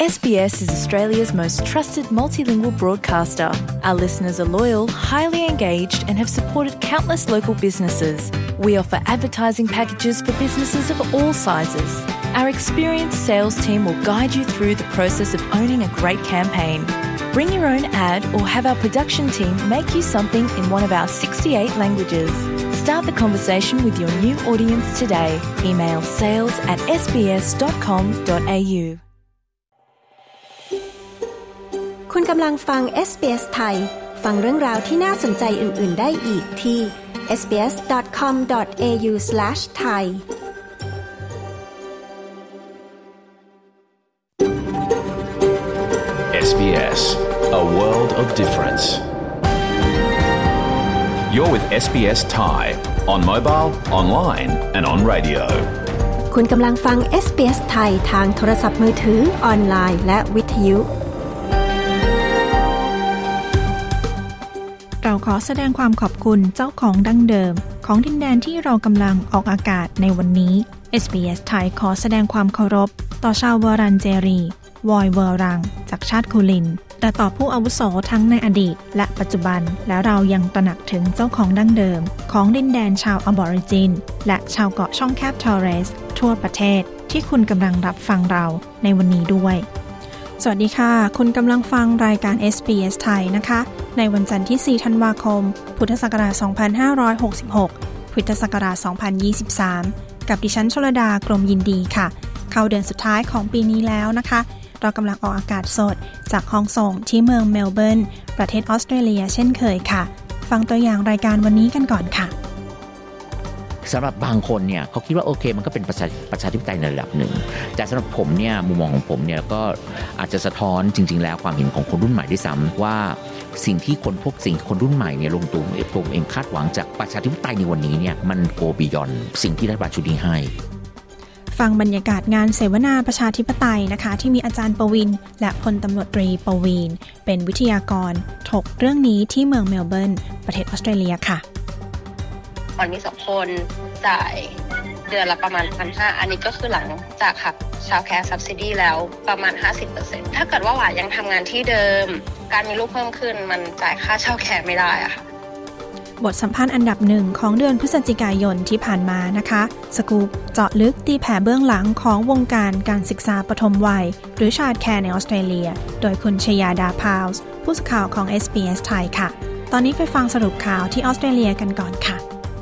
SBS is Australia's most trusted multilingual broadcaster. Our listeners are loyal, highly engaged, and have supported countless local businesses. We offer advertising packages for businesses of all sizes. Our experienced sales team will guide you through the process of owning a great campaign. Bring your own ad or have our production team make you something in one of our 68 languages. Start the conversation with your new audience today. Email sales@sbs.com.au. คุณกำลังฟัง SBS ไทยฟังเรื่องราวที่น่าสนใจอื่นๆได้อีกที่ sbs.com.au/thai SBS, a world of difference. You're with SBS Thai on mobile, online and on radio. คุณกำลังฟัง SBS ไทยทางโทรศัพท์มือถือออนไลน์และวิทยุเราขอแสดงความขอบคุณเจ้าของดั้งเดิมของดินแดนที่เรากำลังออกอากาศในวันนี้ SBS ไทยขอแสดงความเคารพต่อชาววอรันเจรีวอยเวอรังจากชาติคูลินและต่อผู้อาวุโสทั้งในอดีตและปัจจุบันและเรายังตระหนักถึงเจ้าของดั้งเดิมของดินแดนชาวอบอริจินและชาวเกาะช่องแคบทอร์เรสทั่วประเทศที่คุณกำลังรับฟังเราในวันนี้ด้วยสวัสดีค่ะคุณกำลังฟังรายการ SBS ไทยนะคะในวันจันทร์ที่4ธันวาคมพุทธศักราช2566พุทธศักราช2023กับดิฉันชลดากรมยินดีค่ะเข้าเดือนสุดท้ายของปีนี้แล้วนะคะเรากำลังออกอากาศสดจากห้องส่งที่เมืองเมลเบิร์นประเทศออสเตรเลียเช่นเคยค่ะฟังตัวอย่างรายการวันนี้กันก่อนค่ะสำหรับบางคนเนี่ยเขาคิดว่าโอเคมันก็เป็นประชาธิปไตยในระดับหนึ่งแต่สำหรับผมเนี่ยมุมมองของผมเนี่ยก็อาจจะสะท้อนจริงๆแล้วความเห็นของคนรุ่นใหม่ด้วยซ้ำว่าสิ่งที่คนรุ่นใหม่เนี่ยลงตัวเองคาดหวังจากประชาธิปไตยในวันนี้เนี่ยมันโกบียอนสิ่งที่รัฐบาลชุดนี้ให้ฟังบรรยากาศงานเสวนาประชาธิปไตยนะคะที่มีอาจารย์ปวินและพลตำรวจตรีปวีณเป็นวิทยากรถกเรื่องนี้ที่เมืองเมลเบิร์นประเทศออสเตรเลียค่ะตอนมี2คนจ่ายเดือนละประมาณ 1,500 อันนี้ก็คือหลังจากหักชาวแคร์ subsidy แล้วประมาณ 50% ถ้าเกิดว่าหวายังทำงานที่เดิมการมีลูกเพิ่มขึ้นมันจ่ายค่าเช่าแคร์ไม่ได้อะค่ะบทสัมภาษณ์อันดับหนึ่งของเดือนพฤศจิกายนที่ผ่านมานะคะสกู๊ปเจาะลึกตีแผ่เบื้องหลังของวงการศึกษาปฐมวัยหรือ Child Care ในออสเตรเลียโดยคุณชยาดาพาวส์ผู้สื่อข่าวของ SBS ไทยค่ะตอนนี้ไปฟังสรุปข่าวที่ออสเตรเลียกันก่อนค่ะ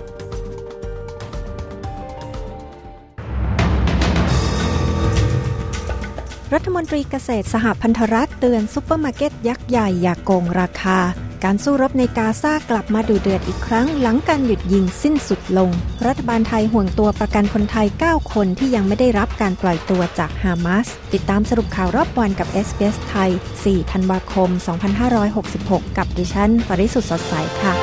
รัฐมนตรีเกษตรสหพันธรัฐเตือนซุปเปอร์มาร์เก็ตยักษ์ใหญ่อย่าโกงราคาการสู้รบในกาซากลับมาดุเดือดอีกครั้งหลังการหยุดยิงสิ้นสุดลงรัฐบาลไทยห่วงตัวประกันคนไทย9คนที่ยังไม่ได้รับการปล่อยตัวจากฮามาสติดตามสรุปข่าวรอบวันกับ SBS ไทย4ธันวาคม2566กับดิฉันปริสุทธิ์สดใสค่ะ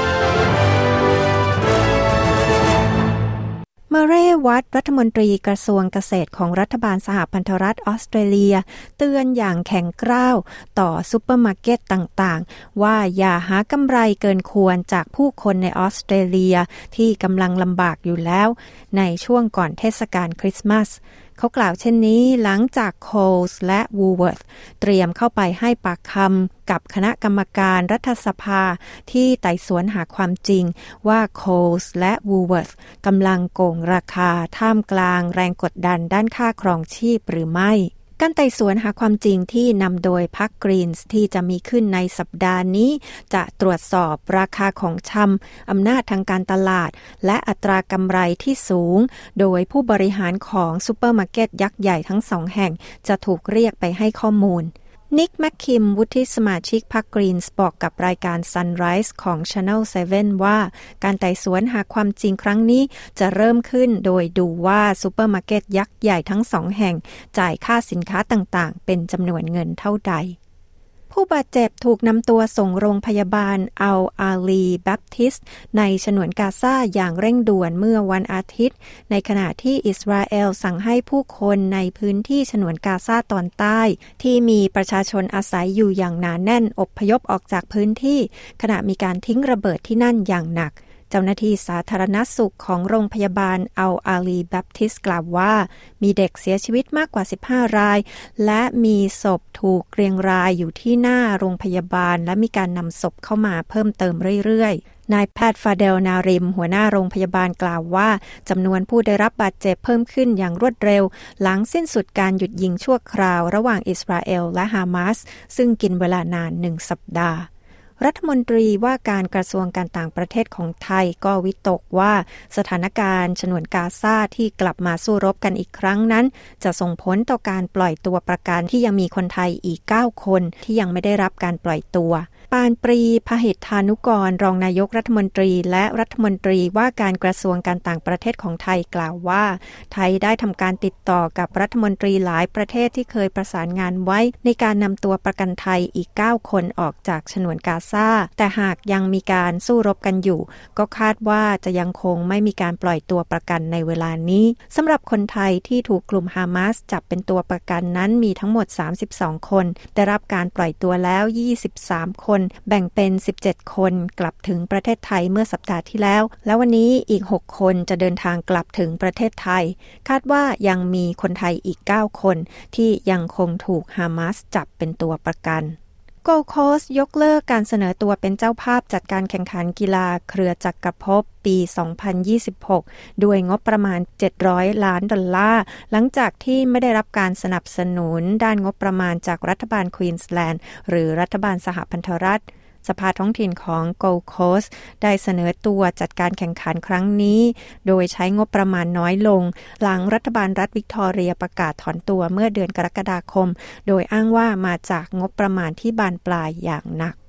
เมเรย์วัตรัฐมนตรีกระทรวงเกษตรของรัฐบาลสหพันธรัฐออสเตรเลียเตือนอย่างแข็งกร้าวต่อซุปเปอร์มาร์เก็ตต่างๆว่าอย่าหากำไรเกินควรจากผู้คนในออสเตรเลียที่กำลังลำบากอยู่แล้วในช่วงก่อนเทศกาลคริสต์มาสเขากล่าวเช่นนี้หลังจาก Coles และ Woolworths เตรียมเข้าไปให้ปากคำกับคณะกรรมการรัฐสภาที่ไต่สวนหาความจริงว่า Coles และ Woolworths กำลังโกงราคาท่ามกลางแรงกดดันด้านค่าครองชีพหรือไม่การไต่สวนหาความจริงที่นำโดยพรรคกรีนส์ที่จะมีขึ้นในสัปดาห์นี้จะตรวจสอบราคาของชำอำนาจทางการตลาดและอัตรากำไรที่สูงโดยผู้บริหารของซุปเปอร์มาร์เก็ตยักษ์ใหญ่ทั้งสองแห่งจะถูกเรียกไปให้ข้อมูลนิกแมคคิมวุฒิสมาชิกพรรคกรีนส์บอกกับรายการ Sunrise ของ Channel 7 ว่าการไต่สวนหาความจริงครั้งนี้จะเริ่มขึ้นโดยดูว่าซุปเปอร์มาร์เก็ตยักษ์ใหญ่ทั้งสองแห่งจ่ายค่าสินค้าต่างๆเป็นจำนวนเงินเท่าใดผู้บาดเจ็บถูกนำตัวส่งโรงพยาบาลอัลอาลีแบปทิสต์ในฉนวนกาซาอย่างเร่งด่วนเมื่อวันอาทิตย์ในขณะที่อิสราเอลสั่งให้ผู้คนในพื้นที่ฉนวนกาซาตอนใต้ที่มีประชาชนอาศัยอยู่อย่างหนาแน่นอพยพออกจากพื้นที่ขณะมีการทิ้งระเบิดที่นั่นอย่างหนักเจ้าหน้าที่สาธารณสุขของโรงพยาบาลอัลอาลีแบปทิสต์กล่าวว่ามีเด็กเสียชีวิตมากกว่า15รายและมีศพถูกเรียงรายอยู่ที่หน้าโรงพยาบาลและมีการนำศพเข้ามาเพิ่มเติมเรื่อยๆนายแพทย์ฟาเดลนาริมหัวหน้าโรงพยาบาลกล่าวว่าจำนวนผู้ได้รับบาดเจ็บเพิ่มขึ้นอย่างรวดเร็วหลังสิ้นสุดการหยุดยิงชั่วคราวระหว่างอิสราเอลและฮามาสซึ่งกินเวลานาน1 สัปดาห์รัฐมนตรีว่าการกระทรวงการต่างประเทศของไทยก็วิตกว่าสถานการณ์ฉนวนกาซาที่กลับมาสู้รบกันอีกครั้งนั้นจะส่งผลต่อการปล่อยตัวประกันที่ยังมีคนไทยอีก9คนที่ยังไม่ได้รับการปล่อยตัวปานปรีพหิทธานุกรรองนายกรัฐมนตรีและรัฐมนตรีว่าการกระทรวงการต่างประเทศของไทยกล่าวว่าไทยได้ทำการติดต่อกับรัฐมนตรีหลายประเทศที่เคยประสานงานไว้ในการนำตัวประกันไทยอีก9คนออกจากฉนวนกาซาแต่หากยังมีการสู้รบกันอยู่ก็คาดว่าจะยังคงไม่มีการปล่อยตัวประกันในเวลานี้สำหรับคนไทยที่ถูกกลุ่มฮามาสจับเป็นตัวประกันนั้นมีทั้งหมด32คนได้รับการปล่อยตัวแล้ว23คนแบ่งเป็น17คนกลับถึงประเทศไทยเมื่อสัปดาห์ที่แล้วและวันนี้อีก6คนจะเดินทางกลับถึงประเทศไทยคาดว่ายังมีคนไทยอีก9คนที่ยังคงถูกฮามาสจับเป็นตัวประกันGold Coast ยกเลิกการเสนอตัวเป็นเจ้าภาพจัดการแข่งขันกีฬาเครือจักรภพปี 2026 ด้วยงบประมาณ$700 ล้านหลังจากที่ไม่ได้รับการสนับสนุนด้านงบประมาณจากรัฐบาลควีนส์แลนด์หรือรัฐบาลสหพันธรัฐสภาท้องถิ่นของ Gold Coast ได้เสนอตัวจัดการแข่งขันครั้งนี้โดยใช้งบประมาณน้อยลงหลังรัฐบาลรัฐวิกตอเรียประกาศถอนตัวเมื่อเดือนกรกฎาคมโดยอ้างว่ามาจากงบประมาณที่บานปลายอย่างหนัก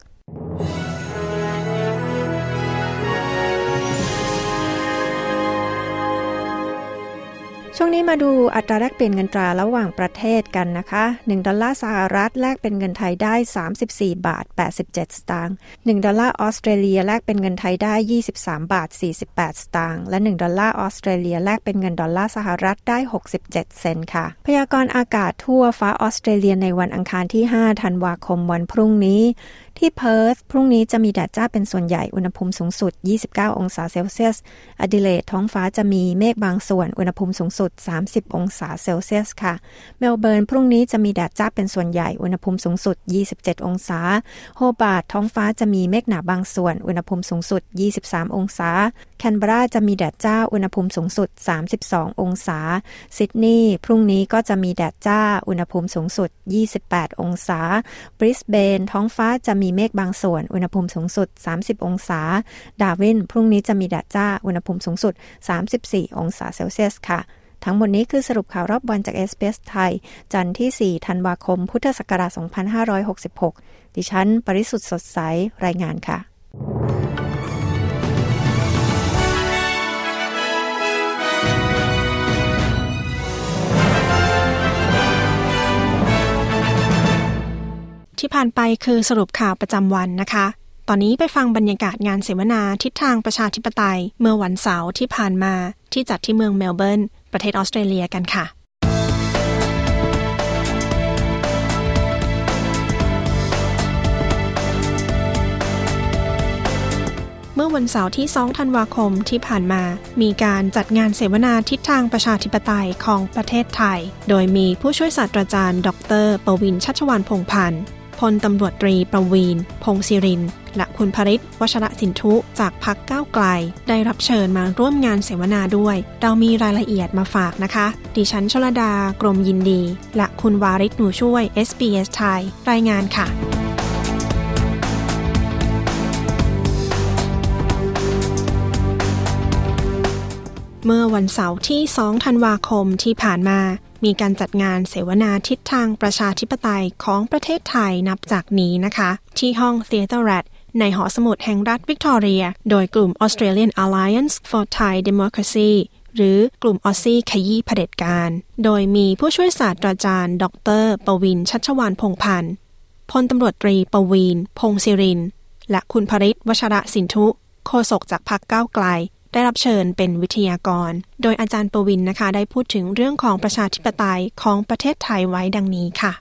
ช่วงนี้มาดูอัตราแลกเปลี่ยนเงินตราระหว่างประเทศกันนะคะ$1สหรัฐแลกเป็นเงินไทยได้34.87 สตางค์$1ออสเตรเลียแลกเป็นเงินไทยได้23.48 สตางค์และ$ออสเตรเลียแลกเป็นเงินดอลลาร์สหรัฐได้67 เซนต์ค่ะพยากรณ์อากาศทั่วฟ้าออสเตรเลียในวันอังคารที่5ธันวาคมวันพรุ่งนี้ที่เพิร์ธพรุ่งนี้จะมีแดดจ้าเป็นส่วนใหญ่อุณหภูมิสูงสุด29องศาเซลเซียสอดิเลดท้องฟ้าจะมีเมฆบางส่วนอุณหภูมิสูงสุด30องศาเซลเซียสค่ะเมลเบิร์นพรุ่งนี้จะมีแดดจ้าเป็นส่วนใหญ่อุณหภูมิสูงสุด27องศาโฮบาร์ตท้องฟ้าจะมีเมฆหนาบางส่วนอุณหภูมิสูงสุด23องศาแคนเบราจะมีแดดจ้าอุณหภูมิสูงสุด32องศาซิดนีย์พรุ่งนี้ก็จะมีแดดจ้าอุณหภูมิสูงสุด28องศาบริสเบนท้องฟ้าจะมีเมฆบางส่วนอุณหภูมิสูงสุด30องศาดาร์วินพรุ่งนี้จะมีแดดจ้าอุณหภูมิสูงสุด34องศาเซลเซียสค่ะทั้งหมดนี้คือสรุปข่าวรอบวันจาก SBS ไทยจันทร์ที่4ธันวาคมพุทธศักราช2566ดิฉันปริสุทธิ์สดใสรายงานค่ะที่ผ่านไปคือสรุปข่าวประจำวันนะคะตอนนี้ไปฟังบรรยากาศงานเสวนาทิศทางประชาธิปไตยเมื่อวันเสาร์ที่ผ่านมาที่จัดที่เมืองเมลเบิร์นประเทศออสเตรเลียกันค่ะเมื่อวันเสาร์ที่2ธันวาคมที่ผ่านมามีการจัดงานเสวนาทิศทางประชาธิปไตยของประเทศไทยโดยมีผู้ช่วยศาสตราจารย์ดร.ประวิน ชัชวาลพงษ์พันธ์พลตำรวจตรีประวีณ พงษ์ศิรินทร์และคุณภริษฐ์ วชรสินธุจากพรรคก้าวไกลได้รับเชิญมาร่วมงานเสวนาด้วยเรามีรายละเอียดมาฝากนะคะดิฉันชลดากรมยินดีและคุณวาริศหนูช่วย SBS ไทยรายงานค่ะเมื่อวันเสาร์ที่2ธันวาคมที่ผ่านมามีการจัดงานเสวนาทิศทางประชาธิปไตยของประเทศไทยนับจากนี้นะคะที่ห้อง Theatre Rat ในหอสมุดแห่งรัฐวิกตอเรียโดยกลุ่ม Australian Alliance for Thai Democracy หรือกลุ่มออสซี่ขยี้เผด็จการโดยมีผู้ช่วยศาสตราจารย์ดร.ประวิน ชัชวาลพงษ์พันธ์พลตำรวจตรีประวีณ พงษ์ศิรินทร์และคุณภริษฐ์ วชรสินธุโฆษกจากพรรคก้าวไกลได้รับเชิญเป็นวิทยากรโดยอาจารย์ประวินนะคะได้พูดถึงเรื่องของประชาธิปไตยของประเทศไทยไว้ดังนี้ค่ะ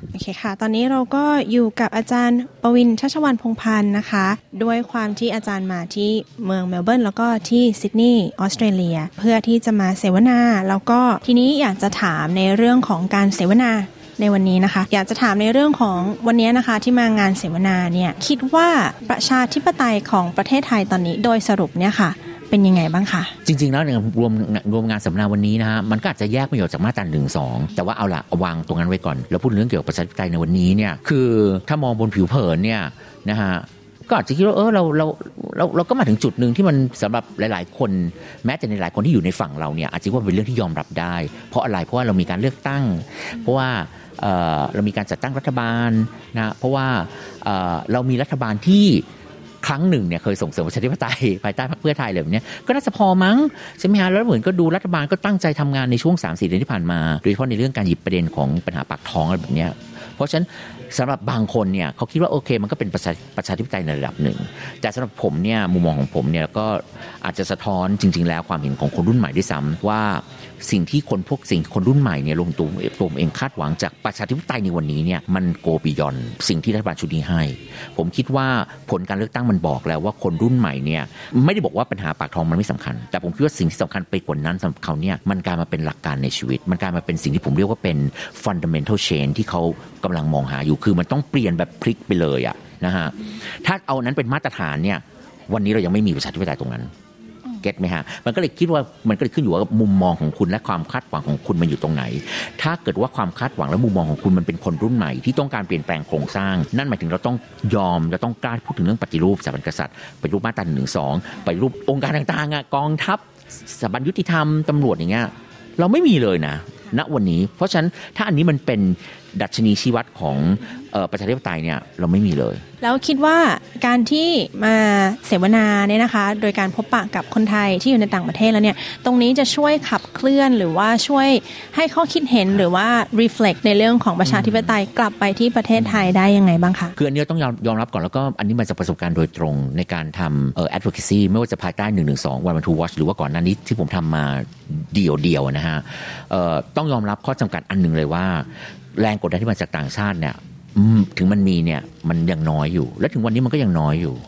โอเคค่ะตอนนี้เราก็อยู่กับอาจารย์ปวินชัชวรรณพงษ์พันธ์นะคะด้วยความที่อาจารย์มาที่เมืองเมลเบิร์นแล้วก็ที่ซิดนีย์ออสเตรเลียเพื่อที่จะมาเสวนาแล้วก็ทีนี้อยากจะถามในเรื่องของการเสวนาในวันนี้นะคะอยากจะถามในเรื่องของวันนี้นะคะที่มางานเสวนาเนี่ยคิดว่าประชาธิปไตยของประเทศไทยตอนนี้โดยสรุปเนี่ยค่ะเป็นยังไงบ้างคะจริงๆแล้วเนี่ยรวมงานสัมมนาวันนี้นะฮะมันก็อาจจะแยกประโยชน์จากมาตรา 1-2 แต่ว่าเอาละวางตรงนั้นไว้ก่อนแล้วพูดเรื่องเกี่ยวกับประชาธิปไตยในวันนี้เนี่ยคือถ้ามองบนผิวเผินเนี่ยนะฮะก็อาจจะคิดว่าเราก็มาถึงจุดนึงที่มันสำหรับหลายๆคนแม้แต่ในหลายคนที่อยู่ในฝั่งเราเนี่ยอาจจะว่าเป็นเรื่องที่ยอมรับได้เพราะอะไรเพราะว่าเรามีการเลือกตั้งเพราะว่าเรามีการจัดตั้งรัฐบาลนะเพราะว่าเรามีรัฐบาลที่ครั้งหนึ่งเนี่ยเคยส่งเสริมประชาธิปไตยภายใต้พรรคเพื่อไทยเลยแบบนี้ก็น่าจะพอมั้งใช่ไหมฮะแล้วเหมือนก็ดูรัฐบาลก็ตั้งใจทำงานในช่วง 3-4 เดือนที่ผ่านมาโดยเฉพาะในเรื่องการหยิบประเด็นของปัญหาปากท้องอะไรแบบนี้เพราะฉะนั้นสำหรับบางคนเนี่ยเขาคิดว่าโอเคมันก็เป็นประชาธิปไตยในระดับหนึ่งแต่สำหรับผมเนี่ยมุมมองของผมเนี่ยก็อาจจะสะท้อนจริงๆแล้วความเห็นของคนรุ่นใหม่ด้วยซ้ำว่าสิ่งที่คนรุ่นใหม่เนี่ยลงตัวเองคาดหวังจากประชาธิปไตยในวันนี้เนี่ยมันโกบิยอนสิ่งที่รัฐบาลชุดนี้ให้ผมคิดว่าผลการเลือกตั้งมันบอกแล้วว่าคนรุ่นใหม่เนี่ยไม่ได้บอกว่าปัญหาปากท้องมันไม่สำคัญแต่ผมคิดว่าสิ่งที่สำคัญไปกว่านั้นสำหรับเขาเนี่ยมันกลายมาเป็นหลักการในชีวิตมันกลายมาเป็นสิ่งที่ผมเรียกว่าเป็น fundamental change ที่เขากำลังมองหาอยู่คือมันต้องเปลี่ยนแบบพลิกไปเลยอะนะฮะถ้าเอานั้นเป็นมาตรฐานเนี่ยวันนี้เรายังไม่มีประชาธิปไตยตรงนั้นเก็ทไหมฮะมันก็เลยคิดว่ามันก็เลยขึ้นอยู่ว่ามุมมองของคุณและความคาดหวังของคุณมันอยู่ตรงไหนถ้าเกิดว่าความคาดหวังและมุมมองของคุณมันเป็นคนรุ่นใหม่ที่ต้องการเปลี่ยนแปลงโครงสร้างนั่นหมายถึงเราต้องยอมเราต้องกล้าพูดถึงเรื่องปฏิรูปสถาบันกษัตริย์ปฏิรูปมาตรา 1-2 ปฏิรูปองค์การต่างๆอ่ะกองทัพสถาบันยุติธรรมตำรวจอย่างเงี้ยเราไม่มีเลยนะณวันนี้เพราะฉะนั้นถ้าอันนี้มันเป็นดัชนีชี้วัดของประชาธิปไตยเนี่ยเราไม่มีเลยแล้วคิดว่าการที่มาเสวนาเนี่ยนะคะโดยการพบปะกับคนไทยที่อยู่ในต่างประเทศแล้วเนี่ยตรงนี้จะช่วยขับเคลื่อนหรือว่าช่วยให้ข้อคิดเห็นหรือว่า reflect ในเรื่องของประชาธิปไตยกลับไปที่ประเทศไทยได้ยังไงบ้างคะคืออันนี้ต้องยอมรับก่อนแล้วก็อันนี้มาจากประสบการณ์โดยตรงในการทำadvocacy ไม่ว่าจะภายใต้ 112 One to Watch หรือว่าก่อนหน้านี้ที่ผมทำมาเดี่ยวๆนะฮะต้องยอมรับข้อจำกัดอันนึงเลยว่าแรงกดดันที่มาจากต่างชาติเนี่ยถึงมันมีเนี่ยมันยังน้อยอยู่และถึงวันนี้มันก็ยังน้อยอยู่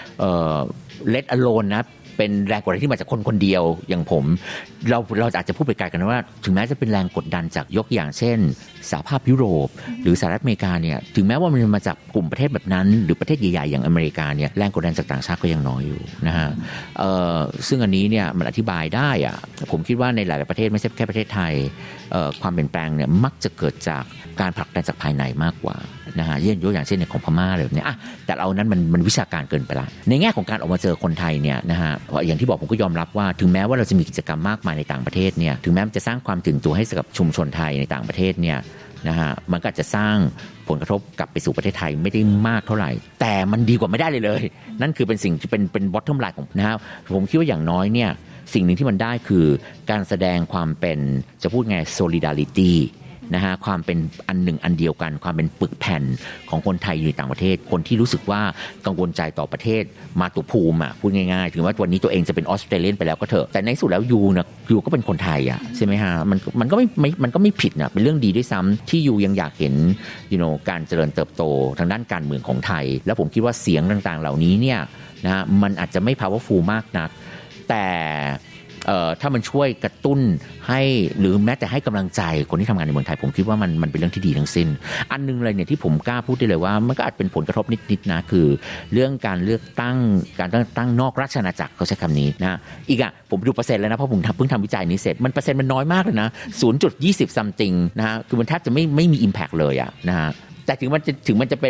let alone นะเป็นแรงกดดันที่มาจากคนเดียวอย่างผมเราอาจจะพูดไปไกลกันว่าถึงแม้จะเป็นแรงกดดันจากยกอย่างเช่นสหภาพยุโรปหรือสหรัฐอเมริกาเนี่ยถึงแม้ว่ามันมาจากกลุ่มประเทศแบบนั้นหรือประเทศใหญ่ๆอย่างอเมริกาเนี่ยแรงกดดันจากต่างชาติก็ยังน้อยอยู่นะฮะซึ่งอันนี้เนี่ยมันอธิบายได้อะผมคิดว่าในหลายๆประเทศไม่ใช่แค่ประเทศไทยความเปลี่ยนแปลงเนี่ยมักจะเกิดจากการผลักดันจากภายในมากกว่านะฮะยกอย่างเช่นในของพม่าเลยเนี่ยแต่เอานั้นมันวิชาการเกินไปละในแง่ของการออกมาเจอคนไทยเนี่ยนะฮะอย่างที่บอกผมก็ยอมรับว่าถึงแม้ว่าเราจะมีกิจกรรมมากมายในต่างประเทศเนี่ยถึงแม้มันจะสร้างความตื่นตัวให้กับชุมชนไทยในต่างประเทศเนี่ยนะฮะมันก็จะสร้างผลกระทบกลับไปสู่ประเทศไทยไม่ได้มากเท่าไหร่แต่มันดีกว่าไม่ได้เลยนั่นคือเป็นสิ่งที่เป็น bottom line ของนะฮะผมคิดว่าอย่างน้อยเนี่ยสิ่งหนึ่งที่มันได้คือการแสดงความเป็นจะพูดไง solidarityนะฮะความเป็นอันหนึ่งอันเดียวกันความเป็นปึกแผ่นของคนไทยอยู่ในต่างประเทศคนที่รู้สึกว่ากังวลใจต่อประเทศมาตุภูมิพูดง่ายๆถึงว่าวันนี้ตัวเองจะเป็นออสเตรเลียนไปแล้วก็เถอะแต่ในสุดแล้วยูก็เป็นคนไทยใช่ไหมฮะมันก็ไม่ผิดนะเป็นเรื่องดีด้วยซ้ำที่ยูยังอยากเห็นการเจริญเติบโตทางด้านการเมืองของไทยแล้วผมคิดว่าเสียงต่างๆเหล่านี้เนี่ยนะมันอาจจะไม่ powerful มากนักแต่ถ้ามันช่วยกระตุ้นให้หรือแม้แต่ให้กำลังใจคนที่ทำงานในเมืองไทยผมคิดว่ามันเป็นเรื่องที่ดีทั้งสิ้นอันนึงเลยเนี่ยที่ผมกล้าพูดได้เลยว่ามันก็อาจเป็นผลกระทบนิดๆนะคือเรื่องการเลือกตั้งการตั้งนอกราชอาณาจักรเขาใช้คำนี้นะอีกผมดูเปอร์เซ็นต์แล้วนะเพราะผมเพิ่งทำวิจัยนี้เสร็จมันเปอร์เซ็นต์มันน้อยมากเลยนะ 0.20 something นะฮะคือมันแทบจะไม่มี impact เลยนะฮะแต่ถึงมันจะเป็น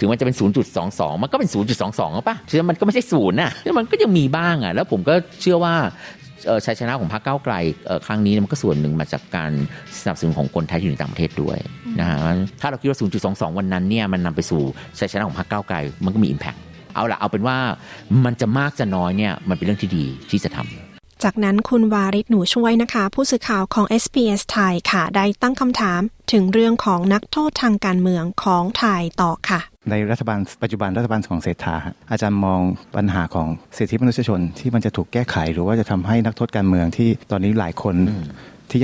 0.22 มันก็เป็น 0.22 ป่ะฉะนั้นมันก็ไม่ใช่0นะมันก็ยังมีบ้างแล้วผมก็เชื่อว่าชัยชนะของพรรคก้าวไกลครั้งนี้มันก็ส่วนหนึ่งมาจากการสนับสนุนของคนไทยที่อยู่ในต่างประเทศด้วยนะฮะถ้าเราคิดว่า 0.22 วันนั้นเนี่ยมันนำไปสู่ชัยชนะของพรรคก้าวไกลมันก็มี impact เอาเป็นว่ามันจะมากจะน้อยเนี่ยมันเป็นเรื่องที่ดีที่จะทำจากนั้นคุณวาริศหนูช่วยนะคะผู้สื่อข่าวของ SBS ไทยค่ะได้ตั้งคำถามถึงเรื่องของนักโทษทางการเมืองของไทยต่อค่ะในรัฐบาลปัจจุบันรัฐบาลของเศรษฐาอาจารย์มองปัญหาของสิทธิมนุษยชนที่มันจะถูกแก้ไขหรือว่าจะทำให้นักโทษการเมืองที่ตอนนี้หลายคนที่ยัง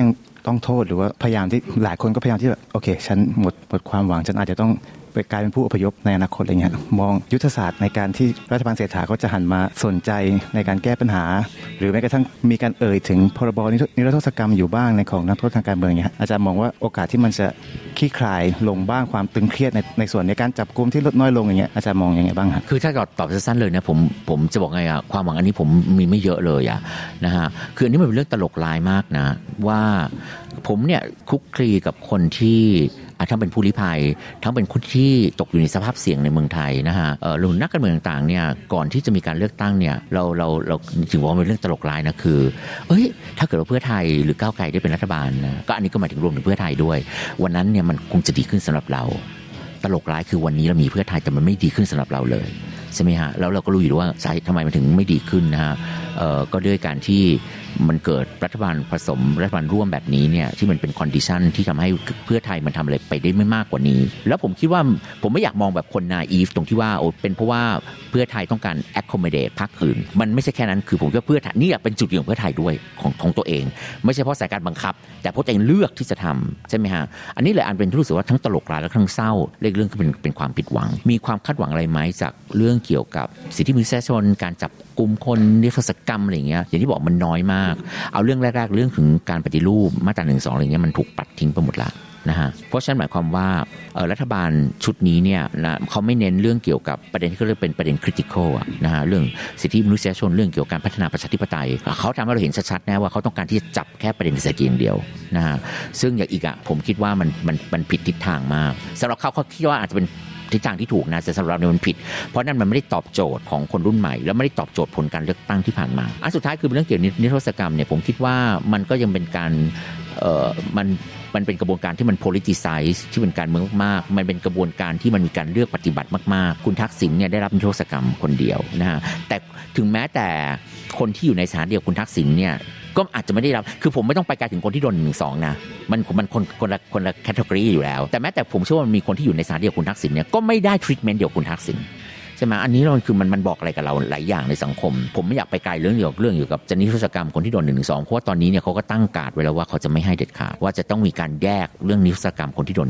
ต้องโทษหรือว่าพยายามที่หลายคนก็พยายามที่แบบโอเคฉันหมดความหวังฉันอาจจะต้องไปกลายเป็นผู้อพยพในอนาคตอะไรเงี้ยมองยุทธศาสตร์ในการที่รัฐบาลเศรษฐาเขาจะหันมาสนใจในการแก้ปัญหาหรือแม้กระทั่งมีการถึงพรบนิรโทษกรรมอยู่บ้างในของนักโทษทางการเมืองเงี้ยอาจารย์มองว่าโอกาสที่มันจะคลี่คลายลงบ้างความตึงเครียดในส่วนในการจับกุมที่ลดน้อยลงอย่างเงี้ยอาจารย์มองยังไงบ้างครับคือถ้าตอบสั้นๆเลยนะผมจะบอกไงอ่ะความหวังอันนี้ผมมีไม่เยอะเลยอ่ะนะฮะคืออันนี้มันเป็นเรื่องตลกลายมากนะว่าผมเนี่ยคุกคลีกับคนที่ทั้งเป็นผู้ลี้ภัยทั้งเป็นคนที่ตกอยู่ในสภาพเสี่ยงในเมืองไทยนะฮะรุ่นนักการเมืองต่างๆเนี่ยก่อนที่จะมีการเลือกตั้งเนี่ยเราถึงว่าเป็นเรื่องตลกร้ายนะคือถ้าเกิดว่าเพื่อไทยหรือก้าวไกลได้เป็นรัฐบาลนะก็อันนี้ก็หมายถึงรวมถึงเพื่อไทยด้วยวันนั้นเนี่ยมันคงจะดีขึ้นสำหรับเราตลกร้ายคือวันนี้เรามีเพื่อไทยแต่มันไม่ดีขึ้นสำหรับเราเลยใช่ไหมฮะแล้วเราก็รู้อยู่ว่าสาเหตุทำไมมันถึงไม่ดีขึ้นนะฮะก็ด้วยการที่มันเกิดรัฐบาลผสมรัฐบาลร่วมแบบนี้เนี่ยที่มันเป็นคอนดิชันที่ทำให้เพื่อไทยมันทำอะไรไปได้ไม่มากกว่านี้แล้วผมคิดว่าผมไม่อยากมองแบบคนนาอีฟตรงที่ว่าเป็นเพราะว่าเพื่อไทยต้องการ accommodate พรรคอื่นมันไม่ใช่แค่นั้นคือผมคิดว่าเพื่อไทยนี่เป็นจุดยืนของเพื่อไทยด้วยของตัวเองไม่ใช่เพราะสายการบังคับแต่เพราะตัวเองเลือกที่จะทำใช่ไหมฮะอันนี้เลยอันเป็นที่รู้สึกว่าทั้งตลกร้ายและทั้งเศร้าเรื่องก็เป็นความผิดหวังมีความคาดหวังอะไรไหมจากเรื่องเกี่ยวกับสิทธิมนุษยชนการจับกลุ่มคนนิรโทษกรรมอะไรอย่างเงี้ยอย่างที่บอกมันน้อยมากเอาเรื่องแรกๆเรื่องถึงการปฏิรูปมาตรา 1-2 อะไรเงี้ยมันถูกปัดทิ้งไปหมดละนะฮะเพราะฉะนั้นหมายความว่ารัฐบาลชุดนี้เนี่ยนะเขาไม่เน้นเรื่องเกี่ยวกับประเด็นที่เขาเรียกเป็นประเด็นคริติคอลนะฮะเรื่องสิทธิมนุษยชนเรื่องเกี่ยวกับการพัฒนาประชาธิปไตยเขาทำให้เราเห็นชัดๆแน่ว่าเขาต้องการที่จะจับแค่ประเด็นเศรษฐกิจอย่างเดียวนะฮะซึ่งอย่างอีกผมคิดว่ามันผิดทิศทางมากสำหรับเขาคิดว่าอาจจะเป็นทิศทางที่ถูกนะแต่สำหรับเรามันผิดเพราะนั่นมันไม่ได้ตอบโจทย์ของคนรุ่นใหม่แล้วไม่ได้ตอบโจทย์ผลการเลือกตั้งที่ผ่านมาอันสุดท้ายคือเรื่องเกี่ยวกับนิรโทษกรรมเนี่ยผมคิดว่ามันก็ยังเป็นการมันเป็นกระบวนการที่มัน politicize ที่เป็นการเมืองมากๆมันเป็นกระบวนการที่มันมีการเลือกปฏิบัติมากๆคุณทักษิณเนี่ยได้รับนิรโทษกรรมคนเดียวนะฮะแต่ถึงแม้แต่คนที่อยู่ในสถานเดียวคุณทักษิณเนี่ยก็อาจจะไม่ได้รับคือผมไม่ต้องไปไกลถึงคนที่โดน 1-2 นะมันคนละแคตตากรีอยู่แล้วแต่แม้แต่ผมเชื่อว่ามันมีคนที่อยู่ในสถานเดียวคุณทักษิณเนี่ยก็ไม่ได้ทรีทเมนต์เดียวคุณทักษิณใช่ไหมอันนี้มันบอกอะไรกับเราหลายอย่างในสังคมผมไม่อยากไปไกลเรื่องเกี่ยวกับนิรโทษกรรมคนที่โดน 1-2 เพราะว่าตอนนี้เนี่ยเขาก็ตั้งการ์ดไว้แล้วว่าเขาจะไม่ให้เด็ดขาดว่าจะต้องมีการแยกเรื่องนิรโทษกรรมคนที่โดน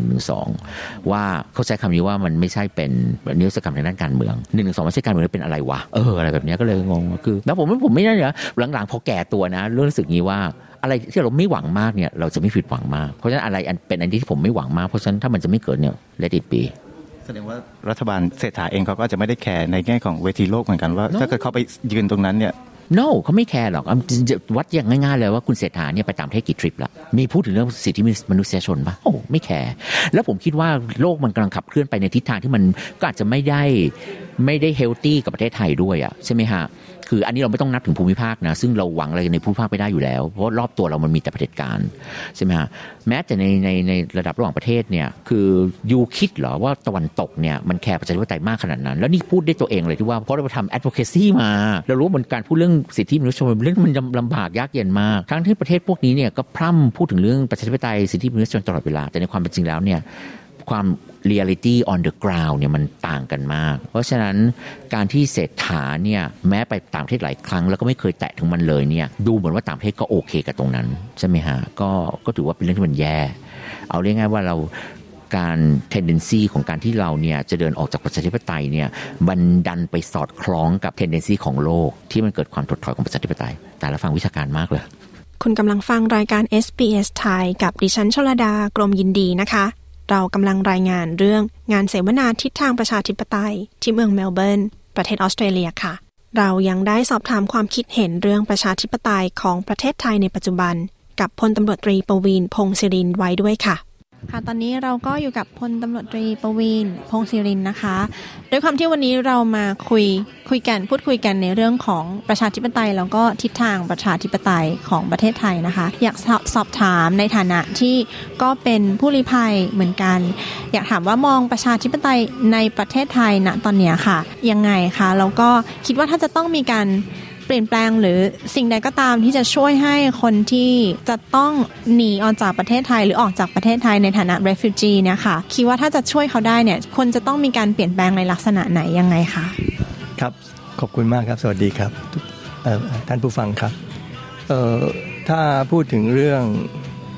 1-2 ว่าเขาใช้คำนี้ว่ามันไม่ใช่เป็นนิรโทษกรรมทางด้านการเมือง 1-2 ไม่ใช่การเมืองเป็นอะไรวะอะไรแบบนี้ก็เลยงงคือแล้วผมไม่ได้นะหลังๆพอแก่ตัวนะรู้สึกงี้ว่าอะไรที่เราไม่หวังมากเนี่ยเราจะไม่ผิดหวังมากเพราะฉะนั้นอะไรเป็นอันที่ผมไม่หวังมากเพราะฉะนั้นถ้ามันจะไม่เกิดเนี่ย let it be แสดงว่ารัฐบาลเศรษฐาเองเขาก็อาจจะไม่ได้แคร์ในแง่ของเวทีโลกเหมือนกันว่าถ้าเกิดเขาไปยืนตรงนั้นเนี่ย no เขาไม่แคร์หรอกวัดอย่างง่ายๆเลยว่าคุณเศรษฐาเนี่ยไปต่างประเทศกี่ทริปละมีพูดถึงเรื่องสิทธิมนุษยชนป่ะไม่แคร์แล้วผมคิดว่าโลกมันกำลังขับเคลื่อนไปในทิศทางที่มันก็อาจจะไม่ได้เฮลตี้กับประเทศไทยด้วยอ่ะใช่ไหมฮะคืออันนี้เราไม่ต้องนับถึงภูมิภาคนะซึ่งเราหวังอะไรในภูมิภาคไม่ได้อยู่แล้วเพราะรอบตัวเรามันมีแต่เผด็จการใช่ไหมฮะแม้แต่ในระดับระหว่างประเทศเนี่ยคือยูคิดเหรอว่าตะวันตกเนี่ยมันแคร์ประชาธิปไตยมากขนาดนั้นแล้วนี่พูดได้ตัวเองเลยที่ว่าเพราะเราทำ advocacy มาเรารู้ว่ามันการพูดเรื่องสิทธิมนุษยชนเรื่องมันลำบากยากเย็นมากทั้งที่ประเทศพวกนี้เนี่ยก็พร่ำพูดถึงเรื่องประชาธิปไตยสิทธิมนุษยชนตลอดเวลาแต่ในความเป็นจริงแล้วเนี่ยความ reality on the ground เนี่ยมันต่างกันมากเพราะฉะนั้นการที่เศรษฐาเนี่ยแม้ไปต่างประเทศหลายครั้งแล้วก็ไม่เคยแตะถึงมันเลยเนี่ยดูเหมือนว่าต่างประเทศก็โอเคกับตรงนั้นใช่ไหมฮะก็ถือว่าเป็นเรื่องที่มันแย่เอาเรียกง่ายว่าเราการ tendency ของการที่เราเนี่ยจะเดินออกจากประชาธิปไตยเนี่ยมันดันไปสอดคล้องกับ tendency ของโลกที่มันเกิดความถดถอยของประชาธิปไตยแต่ละฟังวิชาการมากเลยคุณกำลังฟังรายการ SBS ไทยกับดิฉันชลดากรมยินดีนะคะเรากำลังรายงานเรื่องงานเสวนาทิศทางประชาธิปไตยที่เมืองเมลเบิร์นประเทศออสเตรเลียค่ะเรายังได้สอบถามความคิดเห็นเรื่องประชาธิปไตยของประเทศไทยในปัจจุบันกับพลตำรวจตรีประวีณ พงศิรินทร์ไว้ด้วยค่ะค่ะตอนนี้เราก็อยู่กับพลตำรวจตรีประวีณ พงศิรินทร์นะคะด้วยความที่วันนี้เรามาพูดคุยกันในเรื่องของประชาธิปไตยแล้วก็ทิศทางประชาธิปไตยของประเทศไทยนะคะอยากสอบถามในฐานะที่ก็เป็นผู้ลี้ภัยเหมือนกันอยากถามว่ามองประชาธิปไตยในประเทศไทยณตอนนี้ค่ะยังไงคะแล้วก็คิดว่าถ้าจะต้องมีการเปลี่ยนแปลงหรือสิ่งใดก็ตามที่จะช่วยให้คนที่จะต้องหนีออกจากประเทศไทยหรือออกจากประเทศไทยในฐานะ refugee เนี่ยค่ะคิดว่าถ้าจะช่วยเขาได้เนี่ยคนจะต้องมีการเปลี่ยนแปลงในลักษณะไหนยังไงคะครับขอบคุณมากครับสวัสดีครับท่านผู้ฟังครับถ้าพูดถึงเรื่อง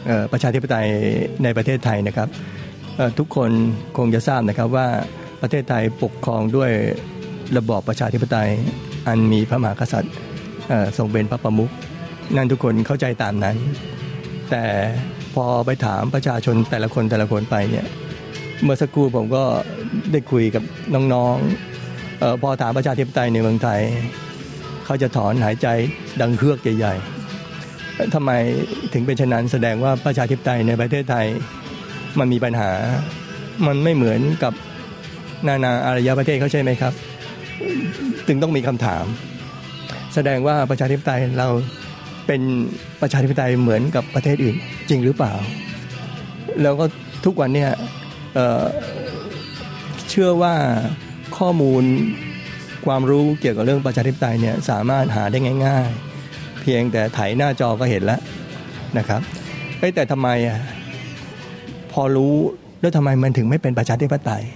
ประชาธิปไตยในประเทศไทยนะครับทุกคนคงจะทราบนะครับว่าประเทศไทยปกครองด้วยระบอบประชาธิปไตยอันมีพระมหากษัตริย์ทรงเป็นพระประมุขนั่นทุกคนเข้าใจตามนั้นแต่พอไปถามประชาชนแต่ละคนไปเนี่ยเมื่อสักครู่ผมก็ได้คุยกับน้องๆพอถามประชาธิปไตยในเมืองไทยเขาจะถอนหายใจดังเฮือกใหญ่ๆทำไมถึงเป็นเช่นนั้นแสดงว่าประชาธิปไตยในประเทศไทยมันมีปัญหามันไม่เหมือนกับนานาอารยประเทศเขาใช่ไหมครับจึงต้องมีคำถามแสดงว่าประชาธิปไตยเราเป็นประชาธิปไตยเหมือนกับประเทศอื่นจริงหรือเปล่าแล้วก็ทุกวันเนี่ยเชื่อว่าข้อมูลความรู้เกี่ยวกับเรื่องประชาธิปไตยเนี่ยสามารถหาได้ง่ายๆเพียงแต่ไถหน้าจอก็เห็นแล้วนะครับแต่ทำไมพอรู้แล้วทำไมมันถึงไม่เป็นประชาธิปไตย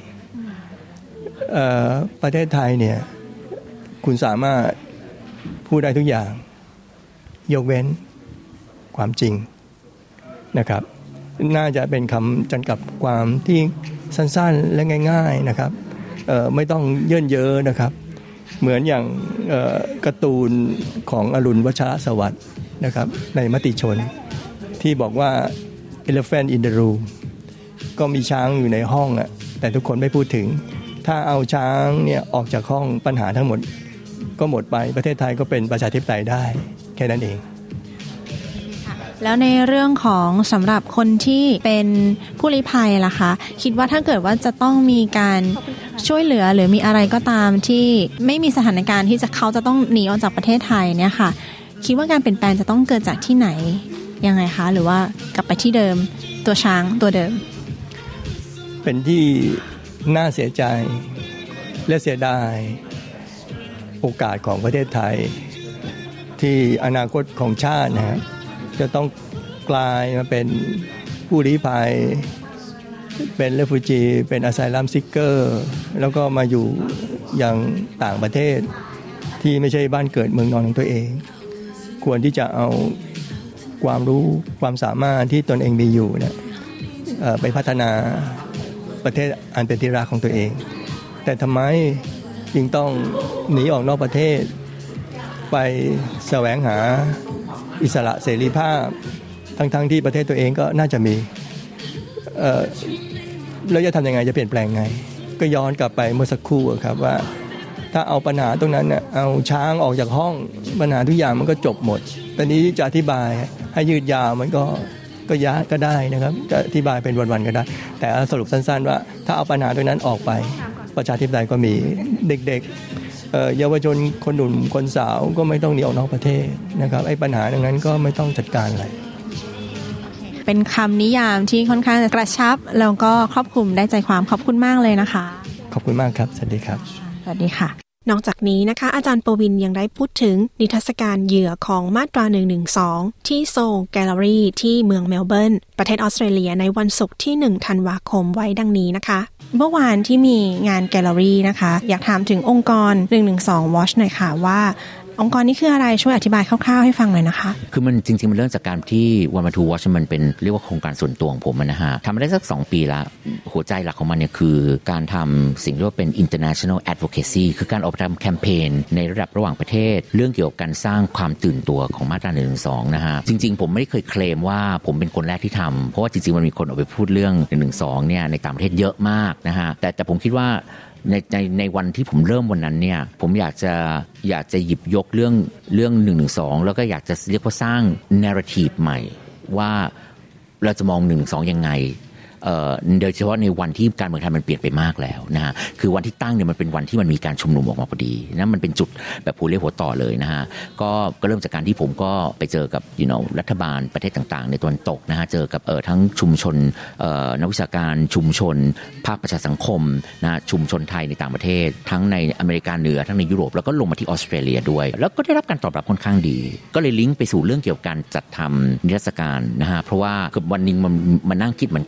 ประเทศไทยเนี่ยคุณสามารถพูดได้ทุกอย่างยกเว้นความจริงนะครับน่าจะเป็นคำจำกัดความที่สั้นๆและง่ายๆนะครับไม่ต้องเยินเยอะนะครับเหมือนอย่างการ์ตูนของอรุณวัชรสวัสดิ์นะครับในมติชนที่บอกว่า Elephant in the room ก็มีช้างอยู่ในห้องแต่ทุกคนไม่พูดถึงถ้าเอาช้างเนี่ยออกจากห้องปัญหาทั้งหมดก็หมดไปประเทศไทยก็เป็นประชาธิปไตยได้แค่นั้นเองแล้วในเรื่องของสำหรับคนที่เป็นผู้ลี้ภัยล่ะคะคิดว่าถ้าเกิดว่าจะต้องมีการช่วยเหลือหรือมีอะไรก็ตามที่ไม่มีสถานการณ์ที่เขาจะต้องหนีออกจากประเทศไทยเนี่ยค่ะคิดว่าการเปลี่ยนแปลงจะต้องเกิดจากที่ไหนยังไงคะหรือว่ากลับไปที่เดิมตัวช้างตัวเดิมเป็นที่น่าเสียใจและเสียดายโอกาสของประเทศไทยที่อนาคตของชาตินะครับจะต้องกลายมาเป็นผู้ลี้ภัยเป็นเรฟูจีเป็นอะไซลัมซิกเกอร์แล้วก็มาอยู่อย่างต่างประเทศที่ไม่ใช่บ้านเกิดเมืองนอนของตัวเองควรที่จะเอาความรู้ความสามารถที่ตนเองมีอยู่เนี่ยไปพัฒนาประเทศอันเป็นที่รักของตัวเองแต่ทำไมจึงต้องหนีออกนอกประเทศไปแสวงหาอิสระเสรีภาพทั้งที่ประเทศตัวเองก็น่าจะมีแล้วจะทำยังไงจะเปลี่ยนแปลงไงก็ย้อนกลับไปเมื่อสักครู่ครับว่าถ้าเอาปัญหาตรงนั้นเนี่ยเอาช้างออกจากห้องปัญหาทุกอย่างมันก็จบหมดตอนนี้จะอธิบายให้ยืดยาวมันก็ยากก็ได้นะครับจะอธิบายเป็นวันๆก็ได้แต่สรุปสั้นๆว่าถ้าเอาปัญหาตรงนั้นออกไปประชาธิปไตยก็มีเด็กๆเยาวชนคนหนุ่มคนสาวก็ไม่ต้องหนีออกนอกประเทศนะครับไอ้ปัญหาตรงนั้นก็ไม่ต้องจัดการอะไรเป็นคำนิยามที่ค่อนข้างกระชับแล้วก็ครอบคลุมได้ใจความขอบคุณมากเลยนะคะขอบคุณมากครับสวัสดีครับสวัสดีค่ะนอกจากนี้นะคะอาจารย์ปวินยังได้พูดถึงนิทรรศการเหยื่อของมาตรา112ที่โซลแกลเลอรี่ที่เมืองเมลเบิร์นประเทศออสเตรเลียในวันศุกร์ที่1ธันวาคมไว้ดังนี้นะคะเมื่อวานที่มีงานแกลเลอรี่นะคะอยากถามถึงองค์กร112 Watch หน่อยค่ะว่าองค์กรนี้คืออะไรช่วยอธิบายคร่าวๆให้ฟังหน่อยนะคะคือมันจริงๆมันเริ่มจากการที่ 112 Watch มันเป็นเรียกว่าโครงการส่วนตัวของผมนะฮะทำมาได้สัก2ปีละหัวใจหลักของมันเนี่ยคือการทำสิ่งที่เรียกว่าเป็น international advocacy คือการออกทำแคมเปญในระดับระหว่างประเทศเรื่องเกี่ยวกับการสร้างความตื่นตัวของมาตรา112นะฮะจริงๆผมไม่ได้เคยเคลมว่าผมเป็นคนแรกที่ทำเพราะว่าจริงๆมันมีคนออกไปพูดเรื่อง112เนี่ยในต่างประเทศเยอะมากนะฮะแต่ผมคิดว่าในวันที่ผมเริ่มวันนั้นเนี่ยผมอยากจะหยิบยกเรื่อง112แล้วก็อยากจะเรียกว่าสร้าง narrative ใหม่ว่าเราจะมอง112ยังไงโดยเฉพาะในวันที่การเมืองไทยมันเปลี่ยนไปมากแล้วนะฮะคือวันที่ตั้งเนี่ยมันเป็นวันที่มันมีการชุมนุมออกมาพอดีนะมันเป็นจุดแบบหัวเรียวหัวต่อเลยนะฮะก็เริ่มจากการที่ผมก็ไปเจอกับรัฐบาลประเทศต่างๆในตะวันตกนะฮะเจอกับทั้งชุมชนนักวิชาการชุมชนภาคประชาสังคมนะชุมชนไทยในต่างประเทศทั้งในอเมริกาเหนือทั้งในยุโรปแล้วก็ลงมาที่ออสเตรเลียด้วยแล้วก็ได้รับการตอบรับค่อนข้างดีก็เลยลิงก์ไปสู่เรื่องเกี่ยวกับการจัดทำนิทรรศการนะฮะเพราะว่าวันนึงมันนั่งคิดเหมือนกันว่า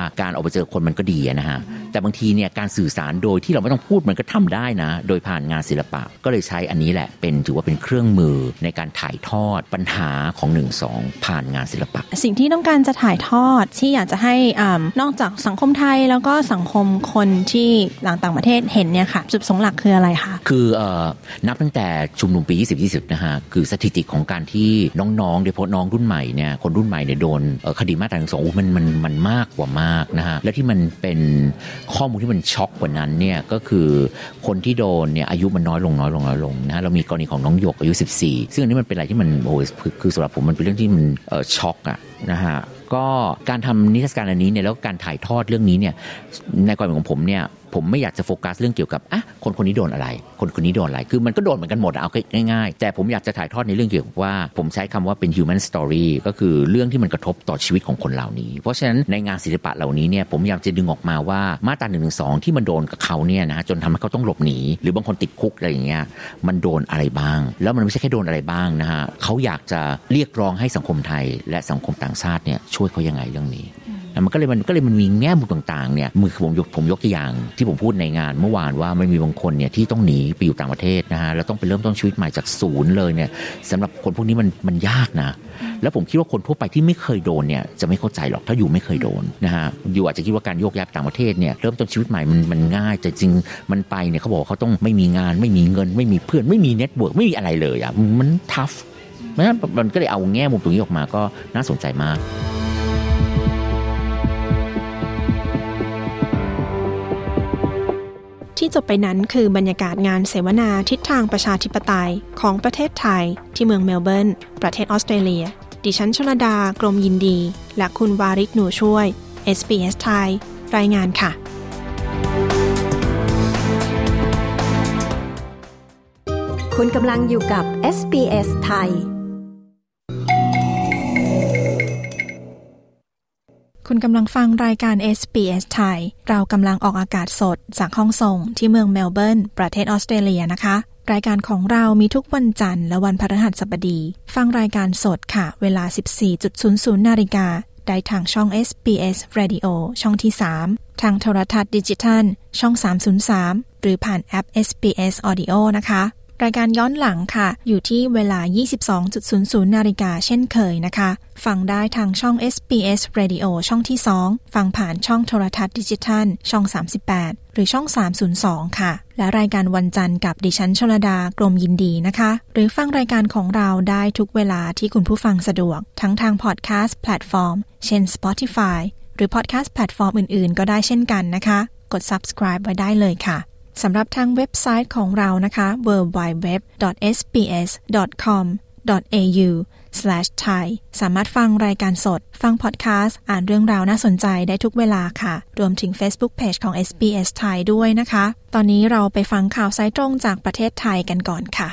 การออกไปเจอคนมันก็ดีนะฮะแต่บางทีเนี่ยการสื่อสารโดยที่เราไม่ต้องพูดมันก็ทำได้นะโดยผ่านงานศิลปะก็เลยใช้อันนี้แหละถือว่าเป็นเครื่องมือในการถ่ายทอดปัญหาของ1-2ผ่านงานศิลปะสิ่งที่ต้องการจะถ่ายทอดที่อยากจะให้นอกจากสังคมไทยแล้วก็สังคมคนที่ต่างประเทศเห็นเนี่ยค่ะจุดประสงค์หลักคืออะไรคะคือนับตั้งแต่ชุมนุมปี2020นะฮะคือสถิติของการที่น้องๆโดยเฉพาะน้องรุ่นใหม่เนี่ยคนรุ่นใหม่เนี่ยโดนคดีมาตรา112มันมากกว่ามากนะฮะและที่มันเป็นข้อมูลที่มันช็อกกว่านั้นเนี่ยก็คือคนที่โดนเนี่ยอายุมันน้อยลงนะฮะเรามีกรณีของน้องหยกอายุ14ซึ่งอันนี้มันเป็นอะไรที่มันโอ้คือสำหรับผมมันเป็นเรื่องที่มันช็อกอะนะฮะก็การทำนิทรรศการอันนี้เนี่ยแล้วการถ่ายทอดเรื่องนี้เนี่ยในความเห็นของผมเนี่ยผมไม่อยากจะโฟกัสเรื่องเกี่ยวกับคนนี้โดนอะไรคนนี้โดนอะไรคือมันก็โดนเหมือนกันหมดเอาง่ายๆแต่ผมอยากจะถ่ายทอดในเรื่องเกี่ยวกับว่าผมใช้คำว่าเป็น human story ก็คือเรื่องที่มันกระทบต่อชีวิตของคนเหล่านี้เพราะฉะนั้นในงานศิลปะเหล่านี้เนี่ยผมอยากจะดึงออกมาว่ามาตรา112ที่มันโดนกับเขาเนี่ยนะจนทำให้เขาต้องหลบหนีหรือบางคนติดคุกอะไรอย่างเงี้ยมันโดนอะไรบ้างแล้วมันไม่ใช่แค่โดนอะไรบ้างนะฮะเขาอยากจะเรียกร้องให้สังคมไทยและสังคมต่างชาติเนี่ยช่วยเขายังไงเรื่องนี้มันก็เลยมีแง่มุมต่างๆเนี่ยผมยกตัวอย่างที่ผมพูดในงานเมื่อวานว่ามันมีบางคนเนี่ยที่ต้องหนีไปอยู่ต่างประเทศนะฮะแล้วต้องไปเริ่มต้นชีวิตใหม่จากศูนย์เลยเนี่ยสำหรับคนพวกนี้มันยากนะแล้วผมคิดว่าคนทั่วไปที่ไม่เคยโดนเนี่ยจะไม่เข้าใจหรอกถ้าอยู่ไม่เคยโดนนะฮะอยู่อาจจะคิดว่าการโยกย้ายไปต่างประเทศเนี่ยเริ่มต้นชีวิตใหม่มันง่ายแต่จริงมันไปเนี่ยเขาบอกเขาต้องไม่มีงานไม่มีเงินไม่มีเพื่อนไม่มีเน็ตเวิร์กไม่มีอะไรเลยอ่ะมันทัฟมันก็เลยเอาแง่มุมตรงนี้ออกมาก็น่าสนใจมากที่จบไปนั้นคือบรรยากาศงานเสวนาทิศทางประชาธิปไตยของประเทศไทยที่เมืองเมลเบิร์นประเทศออสเตรเลียดิฉันชลดากรมยินดีและคุณวาริศหนูช่วย SBS ไทยรายงานค่ะคุณกำลังอยู่กับ SBS ไทยคุณกำลังฟังรายการ SBS ไทยเรากำลังออกอากาศสดจากห้องส่งที่เมืองเมลเบิร์นประเทศออสเตรเลียนะคะรายการของเรามีทุกวันจันทร์และวันพฤหัสบดีฟังรายการสดค่ะเวลา 14:00 น.ได้ทางช่อง SBS Radio ช่องที่3ทางโทรทัศน์ดิจิทัลช่อง303หรือผ่านแอป SBS Audio นะคะรายการย้อนหลังค่ะอยู่ที่เวลา 22:00 น.เช่นเคยนะคะฟังได้ทางช่อง SBS Radio ช่องที่2ฟังผ่านช่องโทรทัศน์ดิจิทัลช่อง38หรือช่อง302ค่ะและรายการวันจันทร์กับดิฉันชลดากรมยินดีนะคะหรือฟังรายการของเราได้ทุกเวลาที่คุณผู้ฟังสะดวกทั้งทางพอดแคสต์แพลตฟอร์มเช่น Spotify หรือพอดแคสต์แพลตฟอร์มอื่นๆก็ได้เช่นกันนะคะกด subscribe ไว้ได้เลยค่ะสำหรับทางเว็บไซต์ของเรานะคะ www.sbs.com.au/thai สามารถฟังรายการสดฟังพอดแคสต์อ่านเรื่องราวน่าสนใจได้ทุกเวลาค่ะรวมถึง Facebook Page ของ SBS ไทยด้วยนะคะตอนนี้เราไปฟังข่าวสายตรงจากประเทศไทยกันก่อนค่ะ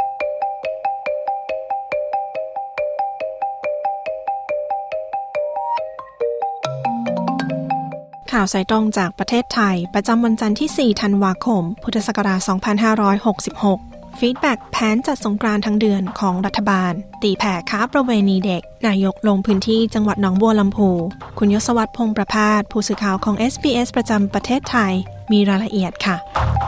ข่าวสายตรงจากประเทศไทยประจำวันจันทร์ที่4ธันวาคมพุทธศักราช2566ฟีดแบ็กแผนจัดสงกรานต์ทั้งเดือนของรัฐบาลตีแผ่ค้าประเวณีเด็กนายกลงพื้นที่จังหวัดหนองบัวลำพูคุณยศวัฒน์พงษ์ประภาสผู้สื่อข่าวของ SBS ประจำประเทศไทยมีรายละเอียดค่ะ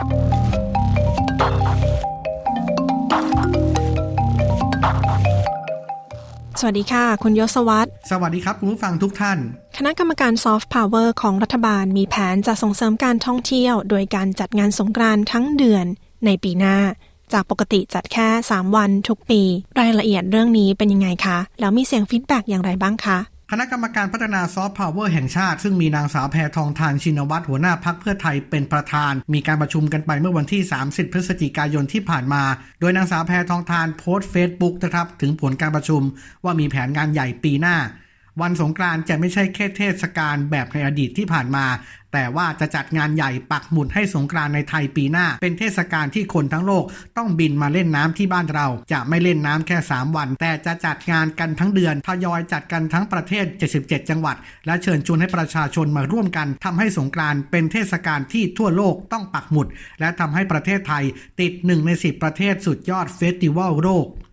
สวัสดีค่ะคุณยศวัฒน์สวัสดีครับคุณผู้ฟังทุกท่านคณะกรรมการซอฟต์พาวเวอร์ของรัฐบาลมีแผนจะส่งเสริมการท่องเที่ยวโดยการจัดงานสงกรานต์ทั้งเดือนในปีหน้าจากปกติจัดแค่3วันทุกปีรายละเอียดเรื่องนี้เป็นยังไงคะแล้วมีเสียงฟีดแบ็กอย่างไรบ้างคะคณะกรรมการพัฒนาซอฟต์พาวเวอร์แห่งชาติซึ่งมีนางสาวแพทองธารชินวัตรหัวหน้าพรรคเพื่อไทยเป็นประธานมีการประชุมกันไปเมื่อวันที่30พฤศจิกายนที่ผ่านมาโดยนางสาวแพทองธารโพสต์ Facebook นะครับถึงผลการประชุมว่ามีแผนงานใหญ่ปีหน้าวันสงกรานต์จะไม่ใช่แค่เทศกาลแบบในอดีตที่ผ่านมาแต่ว่าจะจัดงานใหญ่ปักหมุดให้สงกรานต์ในไทยปีหน้าเป็นเทศกาลที่คนทั้งโลกต้องบินมาเล่นน้ำที่บ้านเราจะไม่เล่นน้ำแค่3วันแต่จะจัดงานกันทั้งเดือนทยอยจัดกันทั้งประเทศ77จังหวัดและเชิญชวนให้ประชาชนมาร่วมกันทำให้สงกรานต์เป็นเทศกาลที่ทั่วโลกต้องปักหมุดและทำให้ประเทศไทยติด1ใน10ประเทศสุดยอดเฟสติวัลโลก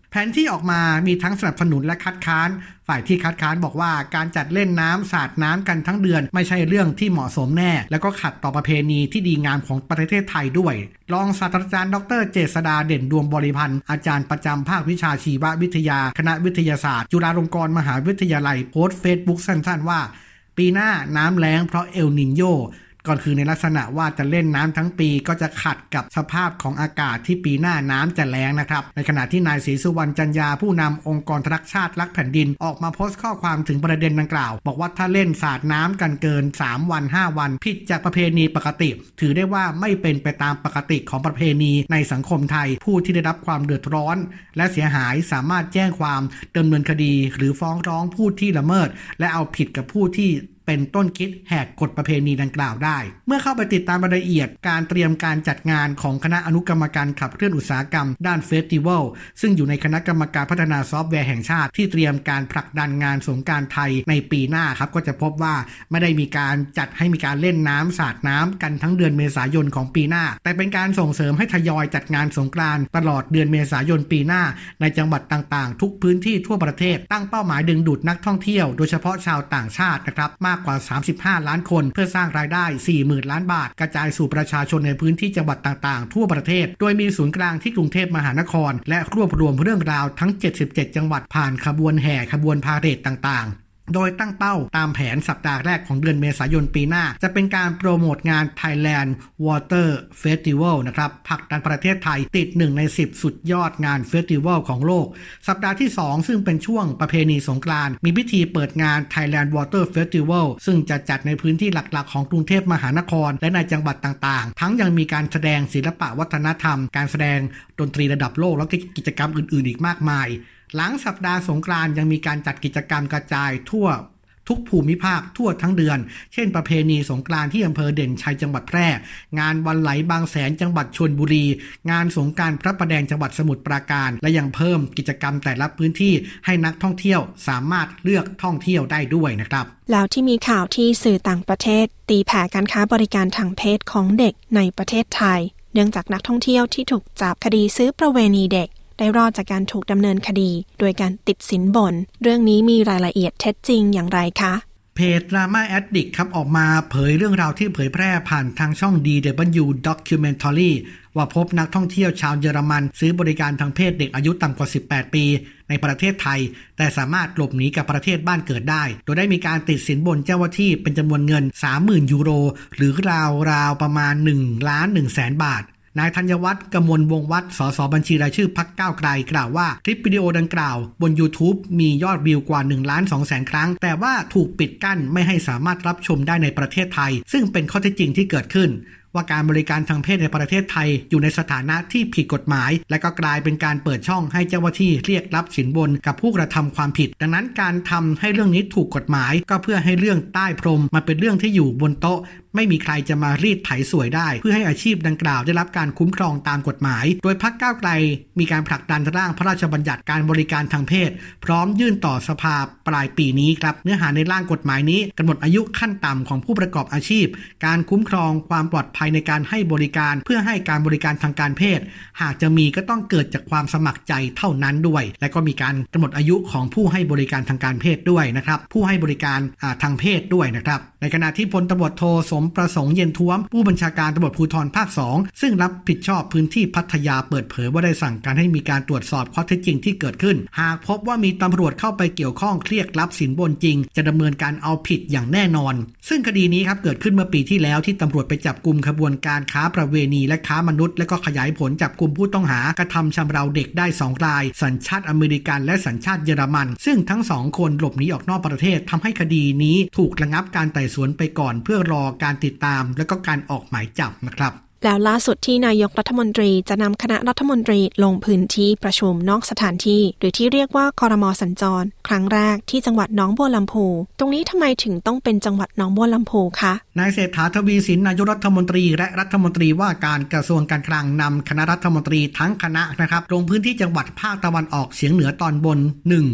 แผนที่ออกมามีทั้งสนับสนุนและคัดค้านฝ่ายที่คัดค้านบอกว่าการจัดเล่นน้ำสาดน้ำกันทั้งเดือนไม่ใช่เรื่องที่เหมาะสมแน่แล้วก็ขัดต่อประเพณีที่ดีงามของประเทศไทยด้วยรองศาสตราจารย์ดร.เจษฎาเด่นดวงบริพันธ์อาจารย์ประจำภาควิชาชีววิทยาคณะวิทยาศาสตร์จุฬาลงกรณ์มหาวิทยาลัยโพสต์เฟซบุ๊กสั้นๆว่าปีหน้าน้ำแล้งเพราะเอลนิโญก็คือในลักษณะว่าจะเล่นน้ำทั้งปีก็จะขัดกับสภาพของอากาศที่ปีหน้าน้ำจะแล้งนะครับในขณะที่นายศรีสุวรรณจันยาผู้นำองค์กรรักชาติรักแผ่นดินออกมาโพสต์ข้อความถึงประเด็นดังกล่าวบอกว่าถ้าเล่นสาดน้ำกันเกิน3วัน5วันผิดจากประเพณีปกติถือได้ว่าไม่เป็นไปตามปกติของประเพณีในสังคมไทยผู้ที่ได้รับความเดือดร้อนและเสียหายสามารถแจ้งความดำเนินคดีหรือฟ้องร้องผู้ที่ละเมิดและเอาผิดกับผู้ที่เป็นต้นคิดแหกกฎประเพณีดังกล่าวได้เมื่อเข้าไปติดตามรายละเอียดการเตรียมการจัดงานของคณะอนุกรรมการขับเคลื่อนอุตสาหกรรมด้านเฟสติวัลซึ่งอยู่ในคณะกรรมการพัฒนาซอฟต์แวร์แห่งชาติที่เตรียมการผลักดันงานสงกรานต์ไทยในปีหน้าครับก็จะพบว่าไม่ได้มีการจัดให้มีการเล่นน้ำสาดน้ำกันทั้งเดือนเมษายนของปีหน้าแต่เป็นการส่งเสริมให้ทยอยจัดงานสงกรานต์ตลอดเดือนเมษายนปีหน้าในจังหวัดต่างๆทุกพื้นที่ทั่วประเทศตั้งเป้าหมายดึงดูดนักท่องเที่ยวโดยเฉพาะชาวต่างชาตินะครับมากกว่า35 ล้านคนเพื่อสร้างรายได้ 40,000 ล้านบาทกระจายสู่ประชาชนในพื้นที่จังหวัดต่างๆทั่วประเทศโดยมีศูนย์กลางที่กรุงเทพมหานครและรวบรวมเรื่องราวทั้ง77จังหวัดผ่านขบวนแห่ขบวนพาเหรดต่างๆโดยตั้งเป้าตามแผนสัปดาห์แรกของเดือนเมษายนปีหน้าจะเป็นการโปรโมทงาน Thailand Water Festival นะครับผลักดันประเทศไทยติด1ใน10สุดยอดงานเฟสติวัลของโลกสัปดาห์ที่2ซึ่งเป็นช่วงประเพณีสงกรานต์มีพิธีเปิดงาน Thailand Water Festival ซึ่งจะจัดในพื้นที่หลักๆของกรุงเทพมหานครและในจังหวัดต่างๆทั้งยังมีการแสดงศิลปะวัฒนธรรมการแสดงดนตรีระดับโลกและกิจกรรมอื่นๆอีกมากมายหลังสัปดาห์สงกรานต์ยังมีการจัดกิจกรรมกระจายทั่วทุกภูมิภาคทั่วทั้งเดือนเช่นประเพณีสงกรานต์ที่อำเภอเด่นชัยจังหวัดแพร่งานวันไหลบางแสนจังหวัดชลบุรีงานสงกรานต์พระประแดงจังหวัดสมุทรปราการและยังเพิ่มกิจกรรมแต่ละพื้นที่ให้นักท่องเที่ยวสามารถเลือกท่องเที่ยวได้ด้วยนะครับแล้วที่มีข่าวที่สื่อต่างประเทศตีแผ่การค้าบริการทางเพศของเด็กในประเทศไทยเนื่องจากนักท่องเที่ยวที่ถูกจับคดีซื้อประเวณีเด็กได้รอดจากการถูกดำเนินคดีโดยการติดสินบนเรื่องนี้มีรายละเอียดเท็จจริงอย่างไรคะเพจ Drama Addict ครับออกมาเผยเรื่องราวที่เผยแพร่ผ่านทางช่อง DW Documentary ว่าพบนักท่องเที่ยวชาวเยอรมันซื้อบริการทางเพศเด็กอายุต่ำกว่า18ปีในประเทศไทยแต่สามารถหลบหนีกับประเทศบ้านเกิดได้โดยได้มีการติดสินบนเจ้าหน้าที่เป็นจำนวนเงิน 30,000 ยูโรหรือราวประมาณ 1,100,000 บาทนายธัญวัฒน์กมลวงศ์วัฒน์สสบัญชีรายชื่อพรรคก้าวไกลกล่าวว่าคลิปวิดีโอดังกล่าวบน YouTube มียอดวิวกว่า 1,200,000 ครั้งแต่ว่าถูกปิดกั้นไม่ให้สามารถรับชมได้ในประเทศไทยซึ่งเป็นข้อเท็จจริงที่เกิดขึ้นว่าการบริการทางเพศในประเทศไทยอยู่ในสถานะที่ผิดกฎหมายและก็กลายเป็นการเปิดช่องให้เจ้าหน้าที่เรียกรับสินบนกับผู้กระทำความผิดดังนั้นการทำให้เรื่องนี้ถูกกฎหมายก็เพื่อให้เรื่องใต้พรมมาเป็นเรื่องที่อยู่บนโต๊ะไม่มีใครจะมารีดไถสวยได้เพื่อให้อาชีพดังกล่าวได้รับการคุ้มครองตามกฎหมายโดยพรรคก้าวไกลมีการผลักดันร่างพระราชบัญญัติการบริการทางเพศพร้อมยื่นต่อสภาปลายปีนี้ครับเนื้อหาในร่างกฎหมายนี้กำหนดอายุขั้นต่ำของผู้ประกอบอาชีพการคุ้มครองความปลอดภัยในการให้บริการเพื่อให้การบริการทางการเพศหากจะมีก็ต้องเกิดจากความสมัครใจเท่านั้นด้วยและก็มีการกำหนดอายุของผู้ให้บริการทางการเพศด้วยนะครับผู้ให้บริการทางเพศด้วยนะครับในขณะที่พลตำรวจโทสมประสงค์เย็นท้วมผู้บัญชาการตำรวจภูธรภาค2ซึ่งรับผิดชอบพื้นที่พัทยาเปิดเผยว่าได้สั่งการให้มีการตรวจสอบข้อเท็จจริงที่เกิดขึ้นหากพบว่ามีตำรวจเข้าไปเกี่ยวข้องเรียกรับสินบนจริงจะดำเนินการเอาผิดอย่างแน่นอนซึ่งคดีนี้ครับเกิดขึ้นเมื่อปีที่แล้วที่ตำรวจไปจับกุมขบวนการค้าประเวณีและค้ามนุษย์และก็ขยายผลจับกุมผู้ต้องหากระทำชำเราเด็กได้2รายสัญชาติอเมริกันและสัญชาติเยอรมันซึ่งทั้ง2คนหลบหนีออกนอกประเทศทำให้คดีนี้ถูกระงับการไต่สวนไปก่อนเพื่อรอการติดตามและก็การออกหมายจับนะครับแล้วล่าสุดที่นายกรัฐมนตรีจะนำคณะรัฐมนตรีลงพื้นที่ประชุมนอกสถานที่หรือที่เรียกว่าครม.สัญจรครั้งแรกที่จังหวัดหนองบัวลำพูตรงนี้ทำไมถึงต้องเป็นจังหวัดหนองบัวลำพูคะนายเศรษฐาทวีสินนายกรัฐมนตรีและรัฐมนตรีว่าการกระทรวงการคลังนำคณะรัฐมนตรีทั้งคณะนะครับลงพื้นที่จังหวัดภาคตะวันออกเฉียงเหนือตอนบน 1.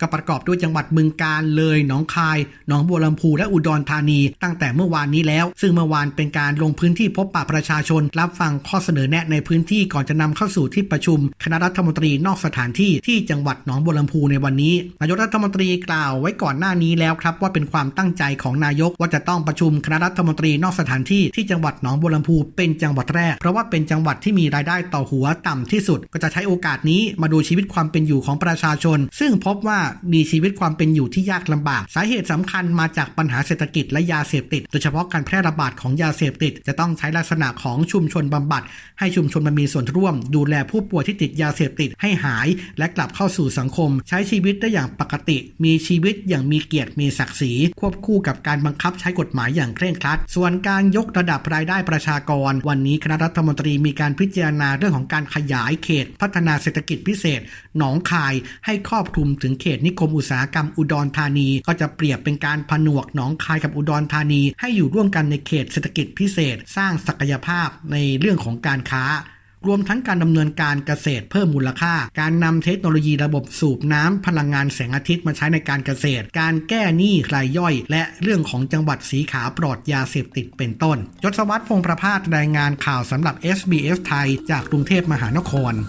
ก็ประกอบด้วยจังหวัดบึงกาฬเลยหนองคายหนองบัวลำพูและอุดรธานีตั้งแต่เมื่อวานนี้แล้วซึ่งเมื่อวานเป็นการลงพื้นที่พบปะประชาชนรับฟังข้อเสนอแนะในพื้นที่ก่อนจะนำเข้าสู่ที่ประชุมคณะรัฐมนตรีนอกสถานที่ที่จังหวัดหนองบัวลำพูในวันนี้นายกรัฐมนตรีกล่าวไว้ก่อนหน้านี้แล้วครับว่าเป็นความตั้งใจของนายกว่าจะต้องประชุมคณะรัฐมนตรีนอกสถานที่ที่จังหวัดหนองบัวลำพูเป็นจังหวัดแรกเพราะว่าเป็นจังหวัดที่มีรายได้ต่อหัวต่ำที่สุดก็จะใช้โอกาสนี้มาดูชีวิตความเป็นอยู่ของประชาชนซึ่งพบว่ามีชีวิตความเป็นอยู่ที่ยากลำบากสาเหตุสำคัญมาจากปัญหาเศรษฐกิจและยาเสพติดโดยเฉพาะการแพร่ระบาดของยาเสพติดจะต้องใช้ลักษณะของชุมชนบำบัดให้ชุมชนมันมีส่วนร่วมดูแลผู้ป่วยที่ติดยาเสพติดให้หายและกลับเข้าสู่สังคมใช้ชีวิตได้อย่างปกติมีชีวิตอย่างมีเกียรติมีศักดิ์ศรีควบคู่กับการบังคับใช้กฎหมายอย่างเคร่งครัดส่วนการยกระดับรายได้ประชากรวันนี้คณะรัฐมนตรีมีการพิจารณาเรื่องของการขยายเขตพัฒนาเศรษฐกิจพิเศษหนองคายให้ครอบคลุมถึงเขตนิคมอุตสาหกรรมอุดรธานีก็จะเปรียบเป็นการผนวกหนองคายกับอุดรธานีให้อยู่ร่วมกันในเขตเศรษฐกิจพิเศษสร้างศักยภาพในเรื่องของการค้ารวมทั้งการดำเนินการเกษตรเพิ่มมูลค่าการนำเทคโนโลยีระบบสูบน้ำพลังงานแสงอาทิตย์มาใช้ในการเกษตรการแก้หนี้รายย่อยและเรื่องของจังหวัดสีขาวปลอดยาเสพติดเป็นต้นยศวัฒน์ พงษ์ประภาสรายงานข่าวสำหรับ SBS ไทยจากกรุงเทพมหานคร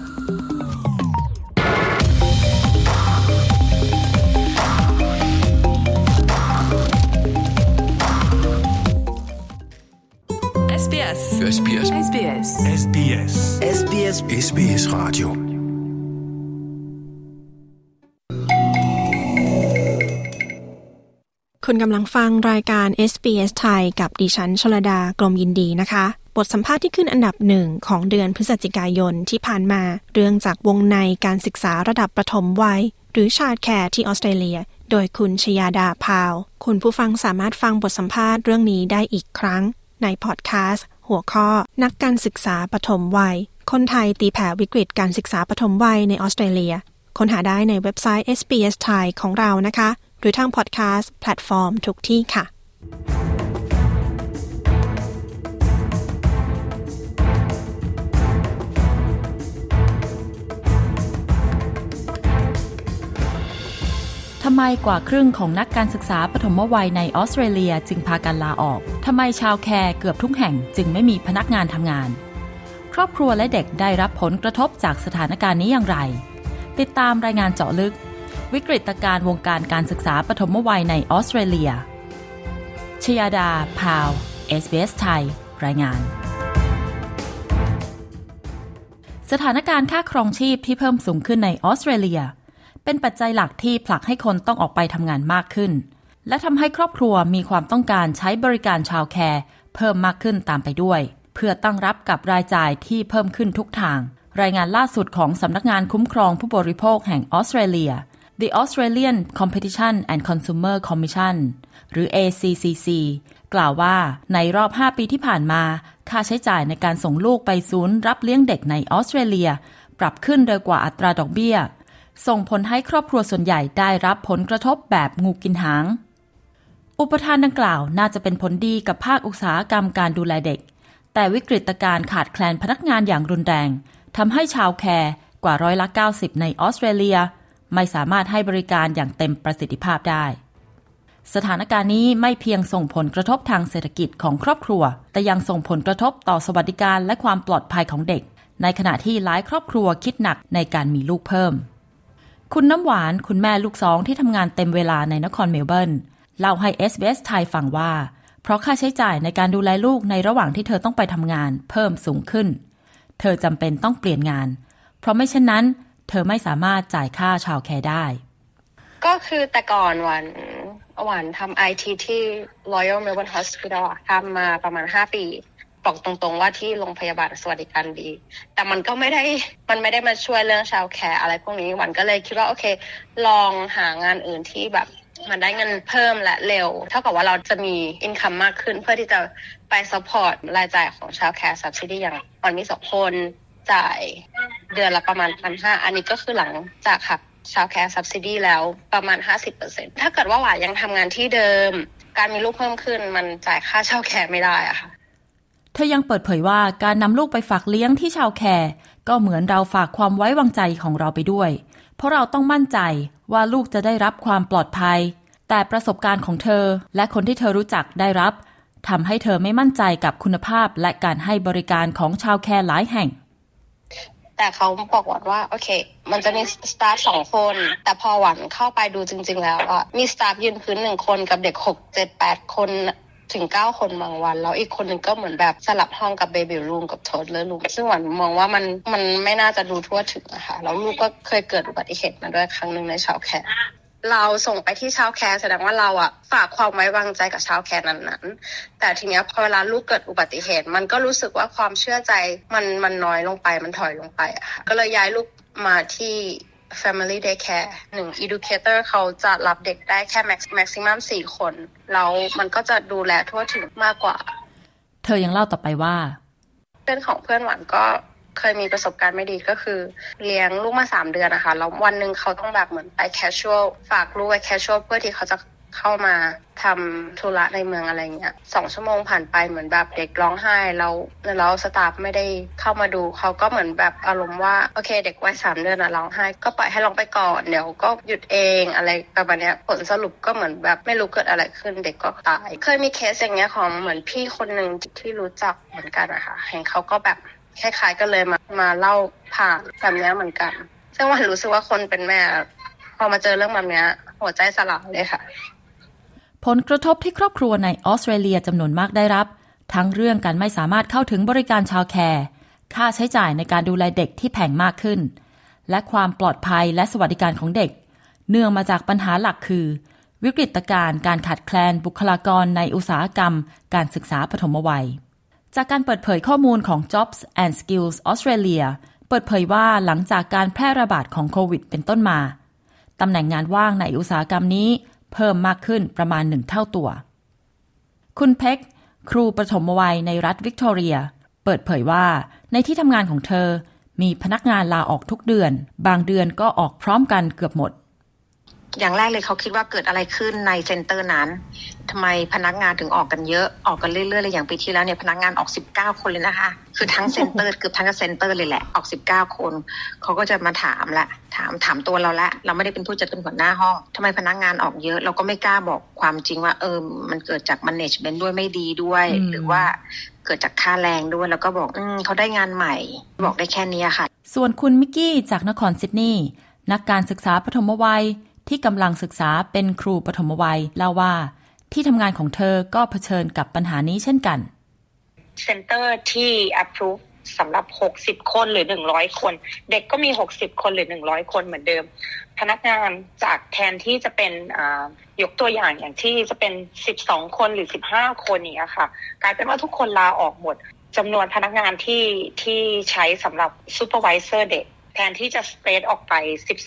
SBS SBS SBS SBS SBS Radio คุณกำลังฟังรายการ SBS ไทยกับดิฉันชลดากรมยินดีนะคะบทสัมภาษณ์ที่ขึ้นอันดับ1ของเดือนพฤศจิกายนที่ผ่านมาเรื่องจากวงในการศึกษาระดับประถมวัยหรือชาร์ดแคร์ที่ออสเตรเลียโดยคุณชยาดาพาวคุณผู้ฟังสามารถฟังบทสัมภาษณ์เรื่องนี้ได้อีกครั้งในพอดแคสต์หัวข้อนักการศึกษาปฐมวัยคนไทยตีแผ่วิกฤตการศึกษาปฐมวัยในออสเตรเลียค้นหาได้ในเว็บไซต์ SBS ไทยของเรานะคะหรือทางพอดแคสต์แพลตฟอร์มทุกที่ค่ะทำไมกว่าครึ่งของนักการศึกษาปฐมวัยในออสเตรเลียจึงพากันลาออกทำไมชาวแคร์เกือบทุกแห่งจึงไม่มีพนักงานทำงานครอบครัวและเด็กได้รับผลกระทบจากสถานการณ์นี้อย่างไรติดตามรายงานเจาะลึกวิกฤตการณ์วงการการศึกษาปฐมวัยในออสเตรเลียชยาดาพาว SBS ไทยรายงานสถานการณ์ค่าครองชีพที่เพิ่มสูงขึ้นในออสเตรเลียเป็นปัจจัยหลักที่ผลักให้คนต้องออกไปทำงานมากขึ้นและทำให้ครอบครัวมีความต้องการใช้บริการชาวแคร์เพิ่มมากขึ้นตามไปด้วยเพื่อตั้งรับกับรายจ่ายที่เพิ่มขึ้นทุกทางรายงานล่าสุดของสำนักงานคุ้มครองผู้บริโภคแห่งออสเตรเลีย The Australian Competition and Consumer Commission หรือ ACCC กล่าวว่าในรอบ5ปีที่ผ่านมาค่าใช้จ่ายในการส่งลูกไปศูนย์รับเลี้ยงเด็กในออสเตรเลียปรับขึ้นเร็วกว่าอัตราดอกเบี้ยส่งผลให้ครอบครัวส่วนใหญ่ได้รับผลกระทบแบบงูกินหางอุปทานดังกล่าวน่าจะเป็นผลดีกับภาคอุตสาหกรรมการดูแลเด็กแต่วิกฤตการณ์ขาดแคลนพนักงานอย่างรุนแรงทำให้ชาวแคร์กว่า90%ในออสเตรเลียไม่สามารถให้บริการอย่างเต็มประสิทธิภาพได้สถานการณ์นี้ไม่เพียงส่งผลกระทบทางเศรษฐกิจของครอบครัวแต่ยังส่งผลกระทบต่อสวัสดิการและความปลอดภัยของเด็กในขณะที่หลายครอบครัวคิดหนักในการมีลูกเพิ่มคุณน้ำหวานคุณแม่ลูก2ที่ทำงานเต็มเวลาในนครเมลเบิร์นเล่าให้ SBS ไทยฟังว่าเพราะค่าใช้จ่ายในการดูแลลูกในระหว่างที่เธอต้องไปทำงานเพิ่มสูงขึ้นเธอจำเป็นต้องเปลี่ยนงานเพราะไม่เช่นนั้นเธอไม่สามารถจ่ายค่าชาวแคร์ได้ก็คือแต่ก่อนวันทำ IT ที่ Royal Melbourne Hospital ทำมาประมาณ5 ปีบอกตรงๆว่าที่โรงพยาบาลสวัสดิการดีแต่มันไม่ได้มาช่วยเรื่องชาวแคร์อะไรพวกนี้วันก็เลยคิดว่าโอเคลองหางานอื่นที่แบบมันได้เงินเพิ่มและเร็วเท่ากับว่าเราจะมีอินคัมมากขึ้นเพื่อที่จะไปซัพพอร์ตรายจ่ายของชาวแคร์ subsidy อย่างวันมี2 คนจ่ายเดือนละประมาณ 1,500 อันนี้ก็คือหลังจากหักชาวแคร์ subsidy แล้วประมาณ 50% ถ้าเกิดว่าหวานยังทำงานที่เดิมการมีลูกเพิ่มขึ้นมันจ่ายค่าชาวแคร์ไม่ได้อะค่ะเธอยังเปิดเผยว่าการนำลูกไปฝากเลี้ยงที่ชาวแคร์ก็เหมือนเราฝากความไว้วางใจของเราไปด้วยเพราะเราต้องมั่นใจว่าลูกจะได้รับความปลอดภัยแต่ประสบการณ์ของเธอและคนที่เธอรู้จักได้รับทำให้เธอไม่มั่นใจกับคุณภาพและการให้บริการของชาวแคร์หลายแห่งแต่เขาบอกว่าโอเคมันจะมีสตาฟ2คนแต่พอหวันเข้าไปดูจริงๆแล้วอ่ะมีสตาฟยืนพื้น1คนกับเด็ก6 7 8คนถึง9คนบางวันแล้วอีกคนนึงก็เหมือนแบบสลับห้องกับเบบี้รูมกับโทดเลอร์รูมซึ่งหวันมองว่ามันไม่น่าจะดูทั่วถึงอะค่ะแล้วลูกก็เคยเกิดอุบัติเหตุมาด้วยครั้งนึงในชาวแคร์เราส่งไปที่ชาวแคร์แสดงว่าเราอะฝากความไว้วางใจกับชาวแคร์นั้นๆแต่ทีเนี้ยพอเวลาลูกเกิดอุบัติเหตุมันก็รู้สึกว่าความเชื่อใจมันน้อยลงไปมันถอยลงไปอะค่ะก็เลยย้ายลูกมาที่ Family Daycare 1 Educator เขาจะรับเด็กได้แค่ maximum 4 คนแล้วมันก็จะดูแลทั่วถึงมากกว่าเธอยังเล่าต่อไปว่าเพื่อนของเพื่อนหวานก็เคยมีประสบการณ์ไม่ดีก็คือเลี้ยงลูกมา3 เดือนนะคะแล้ววันนึงเขาต้องแบบเหมือนไป casual ฝากลูกไว้ casual เพื่อที่เขาจะเข้ามาทำธุระในเมืองอะไรเงี้ย2 ชั่วโมงผ่านไปเหมือนแบบเด็กร้องไห้แล้วสตาฟไม่ได้เข้ามาดูเขาก็เหมือนแบบอารมณ์ว่าโอเคเด็กวัย3 เดือนร้องไห้ก็ปล่อยให้ร้องไปก่อนเดี๋ยวก็หยุดเองอะไรประมาณเนี้ยผลสรุปก็เหมือนแบบไม่รู้เกิดอะไรขึ้นเด็กก็ตายเคยมีเคสอย่างเงี้ยของเหมือนพี่คนนึงที่รู้จักเหมือนกันนะคะเห็นเขาก็แบบคล้ายๆกันเลยมาเล่าผ่านแบบนี้เหมือนกันซึ่งว่ารู้สึกว่าคนเป็นแม่พอมาเจอเรื่องแบบนี้หัวใจสลายเลยค่ะผลกระทบที่ครอบครัวในออสเตรเลียจำนวนมากได้รับทั้งเรื่องการไม่สามารถเข้าถึงบริการชาวแคร์ค่าใช้จ่ายในการดูแลเด็กที่แพงมากขึ้นและความปลอดภัยและสวัสดิการของเด็กเนื่องมาจากปัญหาหลักคือวิกฤตการณ์การขาดแคลนบุคลากรในอุตสาหกรรมการศึกษาปฐมวัยจากการเปิดเผยข้อมูลของ Jobs and Skills Australia เปิดเผยว่าหลังจากการแพร่ระบาดของโควิดเป็นต้นมาตำแหน่งงานว่างในอุตสาหกรรมนี้เพิ่มมากขึ้นประมาณ1 เท่าตัวคุณเพ็กครูประถมวัยในรัฐวิกตอเรียเปิดเผยว่าในที่ทำงานของเธอมีพนักงานลาออกทุกเดือนบางเดือนก็ออกพร้อมกันเกือบหมดอย่างแรกเลยเขาคิดว่าเกิดอะไรขึ้นในเซ็นเตอร์นั้นทำไมพนักงานถึงออกกันเยอะออกกันเรื่อยๆเลยอย่างปีที่แล้วเนี่ยพนักงานออก19 คนเลยนะคะคือทั้งเซ็นเตอร์เกือบทั้งเซ็นเตอร์เลยแหละออก19 คนเขาก็จะมาถามละถามตัวเราละเราไม่ได้เป็นผู้จัดการหัวหน้าห้องทำไมพนักงานออกเยอะเราก็ไม่กล้าบอกความจริงว่ามันเกิดจาก management ด้วยไม่ดีด้วยหรือว่าเกิดจากค่าแรงด้วยแล้วก็บอกเขาได้งานใหม่บอกได้แค่นี้ค่ะส่วนคุณมิกกี้จากนครซิดนีย์นักการศึกษาปฐมวัยที่กำลังศึกษาเป็นครูปฐมวัยเล่าว่าที่ทำงานของเธอก็เผชิญกับปัญหานี้เช่นกันเซ็นเตอร์ที่ approve สำหรับ60 คนหรือ100 คนเด็กก็มี60 คนหรือ100 คนเหมือนเดิมพนักงานจากแทนที่จะเป็นยกตัวอย่างที่จะเป็น12 คนหรือ15 คนอย่างเงี้ยค่ะกลายเป็นว่าทุกคนลาออกหมดจำนวนพนักงานที่ใช้สำหรับ supervisor เด็กแทนที่จะสเปรดออกไป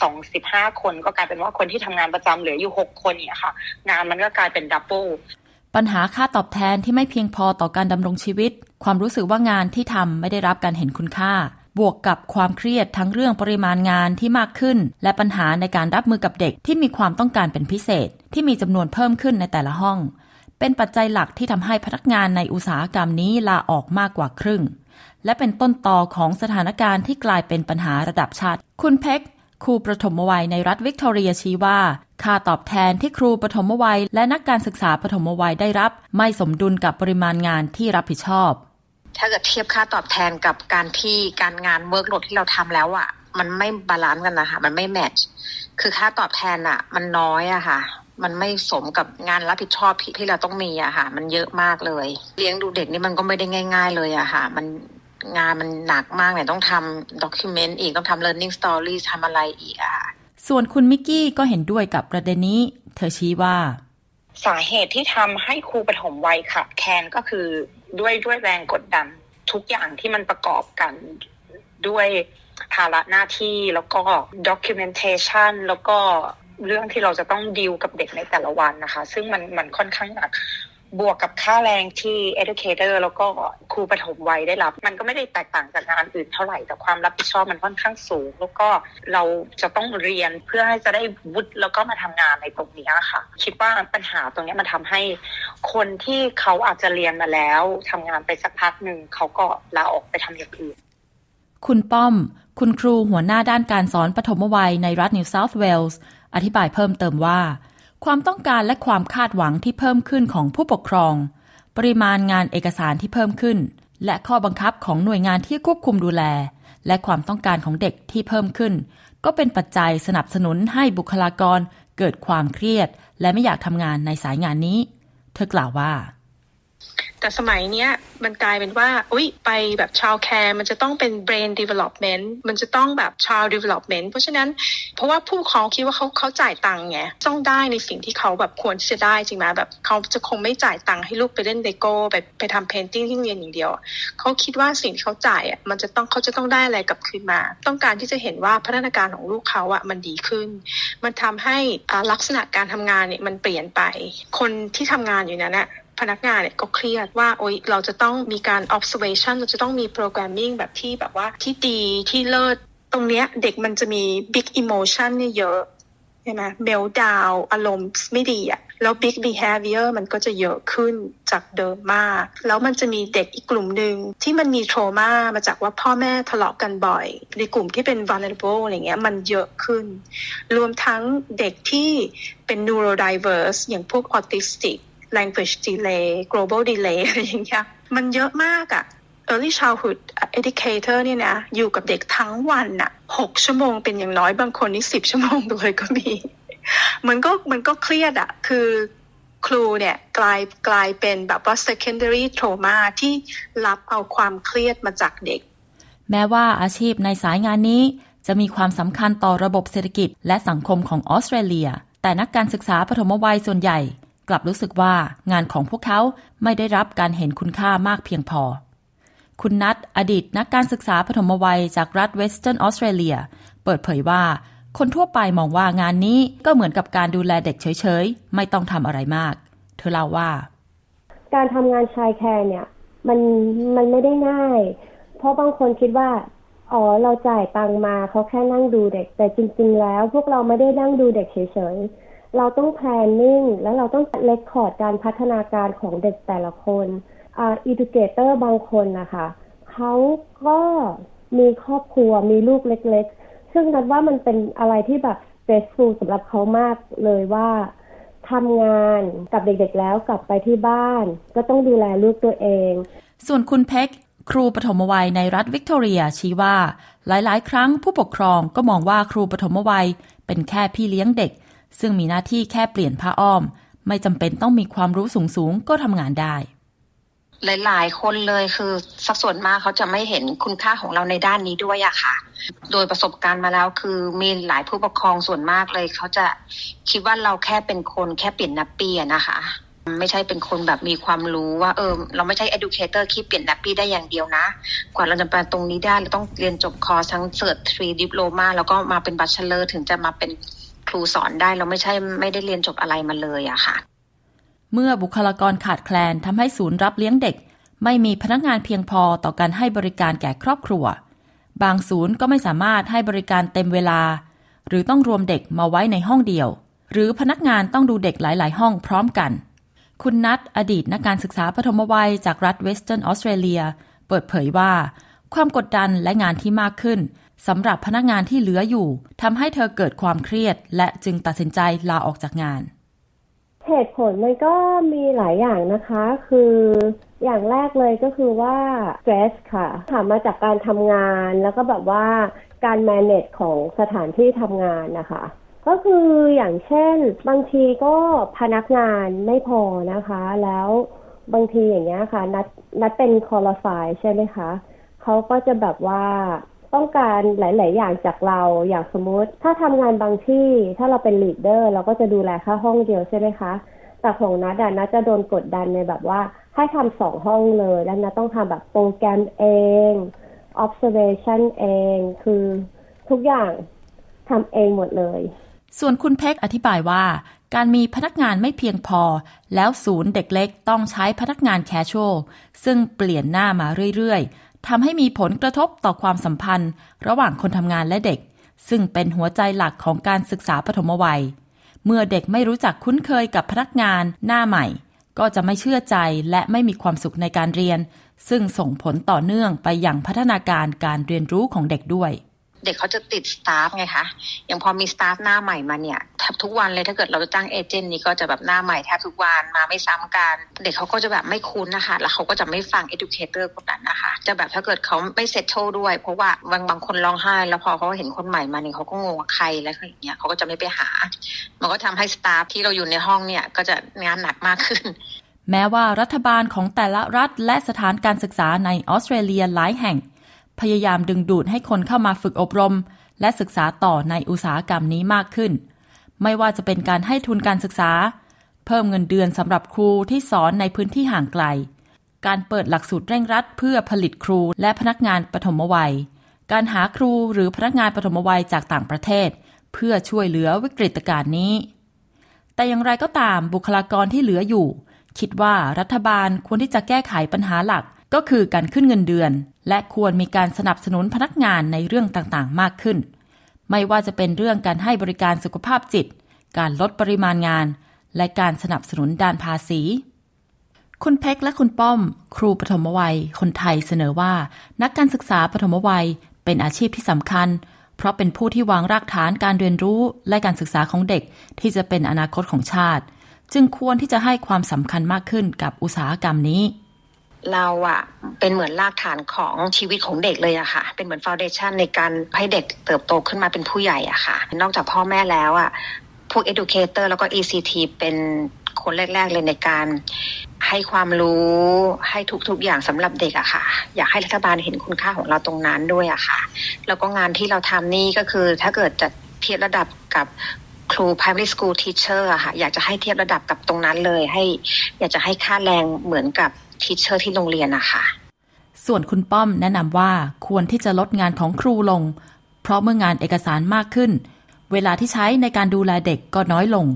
12-15 คนก็กลายเป็นว่าคนที่ทำงานประจำเหลืออยู่6 คนเนี่ยค่ะงานมันก็กลายเป็นดับเบิลปัญหาค่าตอบแทนที่ไม่เพียงพอต่อการดำรงชีวิตความรู้สึกว่างานที่ทำไม่ได้รับการเห็นคุณค่าบวกกับความเครียดทั้งเรื่องปริมาณงานที่มากขึ้นและปัญหาในการรับมือกับเด็กที่มีความต้องการเป็นพิเศษที่มีจำนวนเพิ่มขึ้นในแต่ละห้องเป็นปัจจัยหลักที่ทำให้พนักงานในอุตสาหกรรมนี้ลาออกมากกว่าครึ่งและเป็นต้นตอของสถานการณ์ที่กลายเป็นปัญหาระดับชาติคุณเพ็กครูประถมวัยในรัฐวิกตอเรียชี้ว่าค่าตอบแทนที่ครูประถมวัยและนักการศึกษาประถมวัยได้รับไม่สมดุลกับปริมาณงานที่รับผิดชอบถ้าเกิดเทียบค่าตอบแทนกับการงานเวิร์กโหลดที่เราทำแล้วอ่ะมันไม่บาลานซ์กันนะคะมันไม่แมทช์คือค่าตอบแทนอ่ะมันน้อยอะค่ะมันไม่สมกับงานรับผิดชอบที่เราต้องมีอะค่ะมันเยอะมากเลยเลี้ยงดูเด็กนี่มันก็ไม่ได้ง่ายๆเลยอะค่ะงานมันหนักมากเนี่ยต้องทำ document อีกต้องทำ learning story ทำอะไรอีกอะส่วนคุณมิกกี้ก็เห็นด้วยกับประเด็นนี้เธอชี้ว่าสาเหตุที่ทำให้ครูปฐมวัยขาดแคลนก็คือด้วยแรงกดดันทุกอย่างที่มันประกอบกันด้วยภาระหน้าที่แล้วก็ documentation แล้วก็เรื่องที่เราจะต้องดีลกับเด็กในแต่ละวันนะคะซึ่งมันค่อนข้างหนักบวกกับค่าแรงที่ educator แล้วก็ครูปฐมวัยได้รับมันก็ไม่ได้แตกต่างจากงานอื่นเท่าไหร่แต่ความรับผิดชอบมันค่อนข้างสูงแล้วก็เราจะต้องเรียนเพื่อให้จะได้วุฒิแล้วก็มาทำงานในตรงนี้ค่ะคิดว่าปัญหาตรงนี้มันทำให้คนที่เขาอาจจะเรียนมาแล้วทำงานไปสักพักหนึ่งเขาก็ลาออกไปทำอย่างอื่นคุณป้อมคุณครูหัวหน้าด้านการสอนปฐมวัยในรัฐนิวเซาท์เวลส์อธิบายเพิ่มเติมว่าความต้องการและความคาดหวังที่เพิ่มขึ้นของผู้ปกครองปริมาณงานเอกสารที่เพิ่มขึ้นและข้อบังคับของหน่วยงานที่ควบคุมดูแลและความต้องการของเด็กที่เพิ่มขึ้นก็เป็นปัจจัยสนับสนุนให้บุคลากรเกิดความเครียดและไม่อยากทำงานในสายงานนี้เธอกล่าวว่าแต่สมัยเนี้ยมันกลายเป็นว่าไปแบบ child care มันจะต้องเป็น brain development มันจะต้องแบบ child development เพราะฉะนั้นเพราะว่าผู้ปกครองคิดว่าเขาจ่ายตังค์ไงต้องได้ในสิ่งที่เขาแบบควรจะได้จริงไหมแบบเขาจะคงไม่จ่ายตังค์ให้ลูกไปเล่นเลโก้ไปทำ painting ที่โรงเรียนอย่างเดียวเขาคิดว่าสิ่งที่เขาจ่ายเขาจะต้องได้อะไรกลับคืนมาต้องการที่จะเห็นว่าพัฒนาการของลูกเขามันดีขึ้นมันทำให้ลักษณะการทำงานเนี่ยมันเปลี่ยนไปคนที่ทำงานอยู่นั้นพนักงานเนี่ยก็เครียดว่าเราจะต้องมีการ observation เราจะต้องมี programming แบบว่าที่ดีที่เลิศตรงเนี้ยเด็กมันจะมี big emotion เนี่ยเยอะใช่ไหม meltdown อารมณ์ไม่ดีแล้ว big behavior มันก็จะเยอะขึ้นจากเดิมมากแล้วมันจะมีเด็กอีกกลุ่มหนึ่งที่มันมี trauma มาจากว่าพ่อแม่ทะเลาะกันบ่อยในกลุ่มที่เป็น vulnerable อะไรเงี้ยมันเยอะขึ้นรวมทั้งเด็กที่เป็น neurodiverse อย่างพวก autistic language delay global delay อะไรอย่างเงี้ยมันเยอะมากearly childhood educator เนี่ยนะอยู่กับเด็กทั้งวัน6 ชั่วโมงเป็นอย่างน้อยบางคนนี่10 ชั่วโมงเลยก็มีมันก็เครียดคือครูเนี่ยกลายเป็นแบบว่า secondary trauma ที่รับเอาความเครียดมาจากเด็กแม้ว่าอาชีพในสายงานนี้จะมีความสำคัญต่อระบบเศรษฐกิจและสังคมของออสเตรเลียแต่นักการศึกษาปฐมวัยส่วนใหญ่กลับรู้สึกว่างานของพวกเขาไม่ได้รับการเห็นคุณค่ามากเพียงพอคุณนัทอดีตนักการศึกษาปฐมวัยจากรัฐเวสเทิร์นออสเตรเลียเปิดเผยว่าคนทั่วไปมองว่างานนี้ก็เหมือนกับการดูแลเด็กเฉยๆไม่ต้องทำอะไรมากเธอเล่าว่าการทำงานชายแคร์เนี่ยมันไม่ได้ง่ายเพราะบางคนคิดว่าเราจ่ายตังมาเขาแค่นั่งดูเด็กแต่จริงๆแล้วพวกเราไม่ได้นั่งดูเด็กเฉยๆเราต้อง planning แล้วเราต้อง record การพัฒนาการของเด็กแต่ละคนeducator บางคนนะคะเขาก็มีครอบครัวมีลูกเล็กๆซึ่งนับว่ามันเป็นอะไรที่แบบ stressful สำหรับเขามากเลยว่าทำงานกับเด็กๆแล้วกลับไปที่บ้านก็ต้องดูแลลูกตัวเองส่วนคุณเพ็กครูปฐมวัยในรัฐวิกตอเรียชี้ว่าหลายๆครั้งผู้ปกครองก็มองว่าครูปฐมวัยเป็นแค่พี่เลี้ยงเด็กซึ่งมีหน้าที่แค่เปลี่ยนผ้าอ้อมไม่จำเป็นต้องมีความรู้สูงๆก็ทำงานได้หลายๆคนเลยคือสักส่วนมากเขาจะไม่เห็นคุณค่าของเราในด้านนี้ด้วยค่ะโดยประสบการณ์มาแล้วคือมีหลายผู้ปกครองส่วนมากเลยเขาจะคิดว่าเราแค่เป็นคนแค่เปลี่ยนนัปปี้นะคะไม่ใช่เป็นคนแบบมีความรู้ว่าเราไม่ใช่ educator ที่เปลี่ยนนัปปี้ได้อย่างเดียวนะกว่าเราจะไปตรงนี้ได้เราต้องเรียนจบคอร์สทั้งเซิร์ช3 ดิโพลมาแล้วก็มาเป็น bachelor ถึงจะมาเป็นครูสอนได้เราไม่ได้เรียนจบอะไรมาเลยค่ะเมื่อบุคลากรขาดแคลนทำให้ศูนย์รับเลี้ยงเด็กไม่มีพนักงานเพียงพอต่อการให้บริการแก่ครอบครัวบางศูนย์ก็ไม่สามารถให้บริการเต็มเวลาหรือต้องรวมเด็กมาไว้ในห้องเดียวหรือพนักงานต้องดูเด็กหลายๆห้องพร้อมกันคุณนัทอดีตนักการศึกษาปฐมวัยจากรัฐเวสเทิร์นออสเตรเลียเปิดเผยว่าความกดดันและงานที่มากขึ้นสำหรับพนักงานที่เหลืออยู่ทำให้เธอเกิดความเครียดและจึงตัดสินใจลาออกจากงานเหตุผลมันก็มีหลายอย่างนะคะคืออย่างแรกเลยก็คือว่า stress ค่ะมาจากการทำงานแล้วก็แบบว่าการ manage ของสถานที่ทำงานนะคะก็คืออย่างเช่นบางทีก็พนักงานไม่พอนะคะแล้วบางทีอย่างเงี้ยค่ะนัดเป็น qualify ใช่ไหมคะเขาก็จะแบบว่าต้องการหลายๆอย่างจากเราอย่างสมมุติถ้าทำงานบางที่ถ้าเราเป็น leader เราก็จะดูแลแค่ห้องเดียวใช่ไหมคะแต่ของนัดจะโดนกดดันในแบบว่าให้ทำ2ห้องเลยแล้วนัดต้องทำแบบโปรแกรมเอง observation เองคือทุกอย่างทำเองหมดเลยส่วนคุณเพ็กอธิบายว่าการมีพนักงานไม่เพียงพอแล้วศูนย์เด็กเล็กต้องใช้พนักงานแคชชวลซึ่งเปลี่ยนหน้ามาเรื่อยๆทำให้มีผลกระทบต่อความสัมพันธ์ระหว่างคนทำงานและเด็กซึ่งเป็นหัวใจหลักของการศึกษาปฐมวัยเมื่อเด็กไม่รู้จักคุ้นเคยกับพนักงานหน้าใหม่ก็จะไม่เชื่อใจและไม่มีความสุขในการเรียนซึ่งส่งผลต่อเนื่องไปยังพัฒนาการการเรียนรู้ของเด็กด้วยเด็กเขาจะติดสตาฟไงคะอย่างพอมีสตาฟหน้าใหม่มาเนี่ยแทบทุกวันเลยถ้าเกิดเราจะจ้างเอเจนต์นี่ก็จะแบบหน้าใหม่แทบทุกวันมาไม่ซ้ำกันเด็กเขาก็จะแบบไม่คุ้นนะคะแล้วเขาก็จะไม่ฟัง educator คนนั้นนะคะจะแบบถ้าเกิดเขาไม่เซตโตด้วยเพราะว่าบางคนร้องไห้แล้วพอเขาเห็นคนใหม่มาเนี่ยเขาก็งงว่าใครแล้วอย่างเงี้ยเขาก็จะไม่ไปหามันก็ทำให้สตาฟที่เราอยู่ในห้องเนี่ยก็จะงานหนักมากขึ้นแม้ว่ารัฐบาลของแต่ละรัฐและสถานการศึกษาในออสเตรเลียหลายแห่งพยายามดึงดูดให้คนเข้ามาฝึกอบรมและศึกษาต่อในอุตสาหกรรมนี้มากขึ้นไม่ว่าจะเป็นการให้ทุนการศึกษาเพิ่มเงินเดือนสำหรับครูที่สอนในพื้นที่ห่างไกลการเปิดหลักสูตรเร่งรัดเพื่อผลิตครูและพนักงานปฐมวัยการหาครูหรือพนักงานปฐมวัยจากต่างประเทศเพื่อช่วยเหลือวิกฤตการณ์นี้แต่อย่างไรก็ตามบุคลากรที่เหลืออยู่คิดว่ารัฐบาลควรที่จะแก้ไขปัญหาหลักก็คือการขึ้นเงินเดือนและควรมีการสนับสนุนพนักงานในเรื่องต่างๆมากขึ้นไม่ว่าจะเป็นเรื่องการให้บริการสุขภาพจิตการลดปริมาณงานและการสนับสนุนด้านภาษีคุณเพ็กและคุณป้อมครูปฐมวัยคนไทยเสนอว่านักการศึกษาปฐมวัยเป็นอาชีพที่สำคัญเพราะเป็นผู้ที่วางรากฐานการเรียนรู้และการศึกษาของเด็กที่จะเป็นอนาคตของชาติจึงควรที่จะให้ความสำคัญมากขึ้นกับอุตสาหกรรมนี้เราเป็นเหมือนรากฐานของชีวิตของเด็กเลยอะค่ะเป็นเหมือนฟาวเดชั่นในการให้เด็กเติบโตขึ้นมาเป็นผู้ใหญ่อะค่ะนอกจากพ่อแม่แล้วพวก educator แล้วก็ ECT เป็นคนแรกๆเลยในการให้ความรู้ให้ทุกๆอย่างสำหรับเด็กอะค่ะอยากให้รัฐบาลเห็นคุณค่าของเราตรงนั้นด้วยอะค่ะแล้วก็งานที่เราทำนี่ก็คือถ้าเกิดจะเทียบระดับกับครู primary school teacher อะค่ะอยากจะให้เทียบระดับกับตรงนั้นเลยอยากจะให้ค่าแรงเหมือนกับทีเชอร์ที่โรงเรียนนะคะส่วนคุณป้อมแนะนำว่าควรที่จะลดงานของครูลงเพราะเมื่องานเอกสารมากขึ้นเวลาที่ใช้ในการดูแลเด็กก็น้อยลง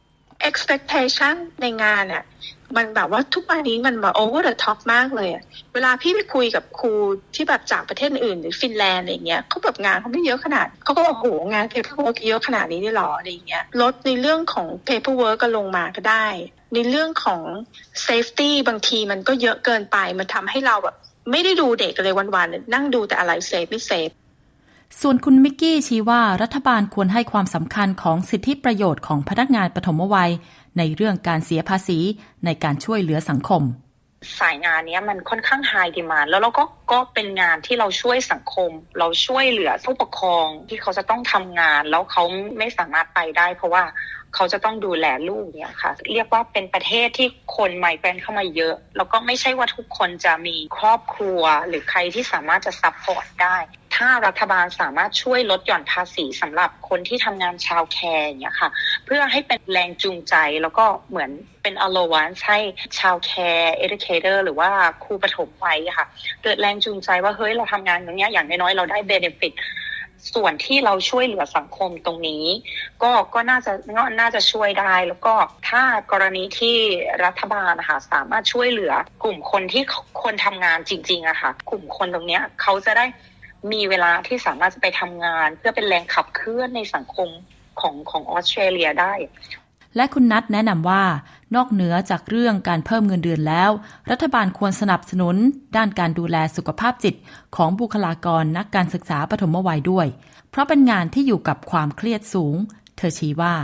expectation ในงานมันแบบว่าทุกวันนี้มันมา over the top มากเลยเวลาพี่ไปคุยกับครูที่แบบจากประเทศอื่นหรือฟินแลนด์อะไรเงี้ยเขาแบบงานเขาไม่เยอะขนาดเขาก็บอกโหงาน paperwork เยอะขนาดนี้ได้หรออะไรเงี้ยลดในเรื่องของ paperwork ก็ลงมาก็ได้ในเรื่องของ safety บางทีมันก็เยอะเกินไปมันทำให้เราแบบไม่ได้ดูเด็กเลยวันๆนั่งดูแต่อะไรเซฟไม่เซฟส่วนคุณมิกกี้ชี้ว่ารัฐบาลควรให้ความสำคัญของสิทธิประโยชน์ของพนักงานปฐมวัยในเรื่องการเสียภาษีในการช่วยเหลือสังคมสายงานนี้มันค่อนข้างไฮดีมานด์แล้วเราก็เป็นงานที่เราช่วยสังคมเราช่วยเหลือผู้ปกครองที่เขาจะต้องทำงานแล้วเขาไม่สามารถไปได้เพราะว่าเขาจะต้องดูแลลูกเนี่ยค่ะเรียกว่าเป็นประเทศที่คนไมเกรนต์เข้ามาเยอะแล้วก็ไม่ใช่ว่าทุกคนจะมีครอบครัวหรือใครที่สามารถจะซัพพอร์ตได้ถ้ารัฐบาลสามารถช่วยลดหย่อนภาษีสำหรับคนที่ทำงานชาวแคร์อย่างเงี้ยค่ะเพื่อให้เป็นแรงจูงใจแล้วก็เหมือนเป็น allowance ให้ชาวแคร์ educator หรือว่าครูปฐมวัยค่ะเกิดแรงจูงใจว่าเฮ้ยเราทำงานอย่างเงี้ยอย่างน้อยๆเราได้ benefitส่วนที่เราช่วยเหลือสังคมตรงนี้ก็น่าจะช่วยได้แล้วก็ถ้ากรณีที่รัฐบาลนะคะสามารถช่วยเหลือกลุ่มคนที่คนทำงานจริงๆอะค่ะกลุ่มคนตรงเนี้ยเขาจะได้มีเวลาที่สามารถจะไปทำงานเพื่อเป็นแรงขับเคลื่อนในสังคมของออสเตรเลียได้และคุณนัทแนะนำว่านอกเหนือจากเรื่องการเพิ่มเงินเดือนแล้วรัฐบาลควรสนับสนุนด้านการดูแลสุขภาพจิตของบุคลากรนักการศึกษาปฐมวัยด้วยเพราะเป็นงานที่อยู่กับความเครียดสูงเธอชี้ว่า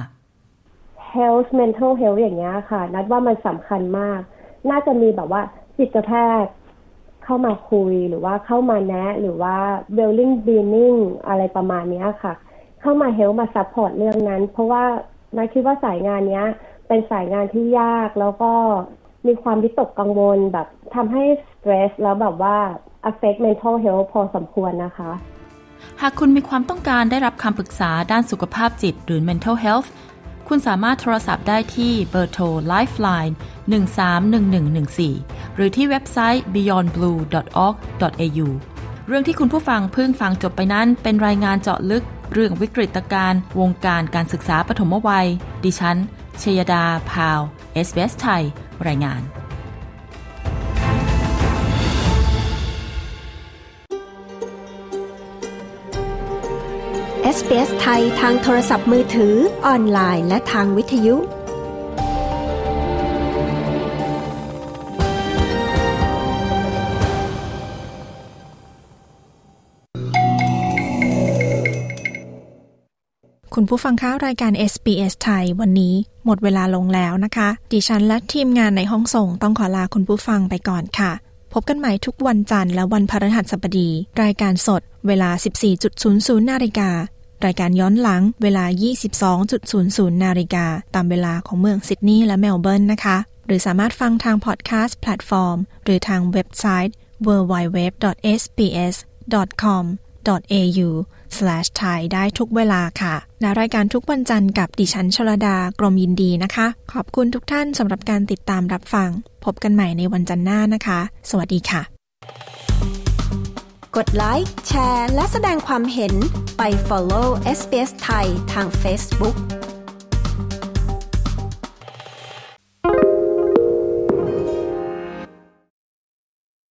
health mental health อย่างเงี้ยค่ะนัทว่ามันสำคัญมากน่าจะมีแบบว่าจิตแพทย์เข้ามาคุยหรือว่าเข้ามาแนะหรือว่า well-being อะไรประมาณนี้ค่ะเข้ามา help มา support เรื่องนั้นเพราะว่านัทคิดว่าสายงานเนี้ยเป็นสายงานที่ยากแล้วก็มีความวิตกกังวลแบบทำให้ stress แล้วแบบว่า affect mental health พอสมควรนะคะหากคุณมีความต้องการได้รับคำปรึกษาด้านสุขภาพจิตหรือ mental health คุณสามารถโทรศัพท์ได้ที่เบอร์โทร Lifeline 131114 หรือที่เว็บไซต์ beyondblue.org.au เรื่องที่คุณผู้ฟังเพิ่งฟังจบไปนั้นเป็นรายงานเจาะลึกเรื่องวิกฤตการณ์วงการการศึกษาปฐมวัยดิฉันชยดาพาว SBS ไทยรายงาน SBS ไทยทางโทรศัพท์มือถือออนไลน์และทางวิทยุคุณผู้ฟังคะรายการ SBS ไทยวันนี้หมดเวลาลงแล้วนะคะดิฉันและทีมงานในห้องส่งต้องขอลาคุณผู้ฟังไปก่อนค่ะพบกันใหม่ทุกวันจันทร์และวันพฤหัสบดีรายการสดเวลา 14.00 น.รายการย้อนหลังเวลา 22.00 น.ตามเวลาของเมืองซิดนีย์และเมลเบิร์นนะคะหรือสามารถฟังทางพอดแคสต์แพลตฟอร์มหรือทางเว็บไซต์ www.sbs.com.au/thai ได้ทุกเวลาค่ะในรายการทุกวันจันทร์กับดิฉันชลดากรมยินดีนะคะขอบคุณทุกท่านสำหรับการติดตามรับฟังพบกันใหม่ในวันจันทร์หน้านะคะสวัสดีค่ะกดไลค์แชร์และแสดงความเห็นไป follow SBS ไทยทาง Facebook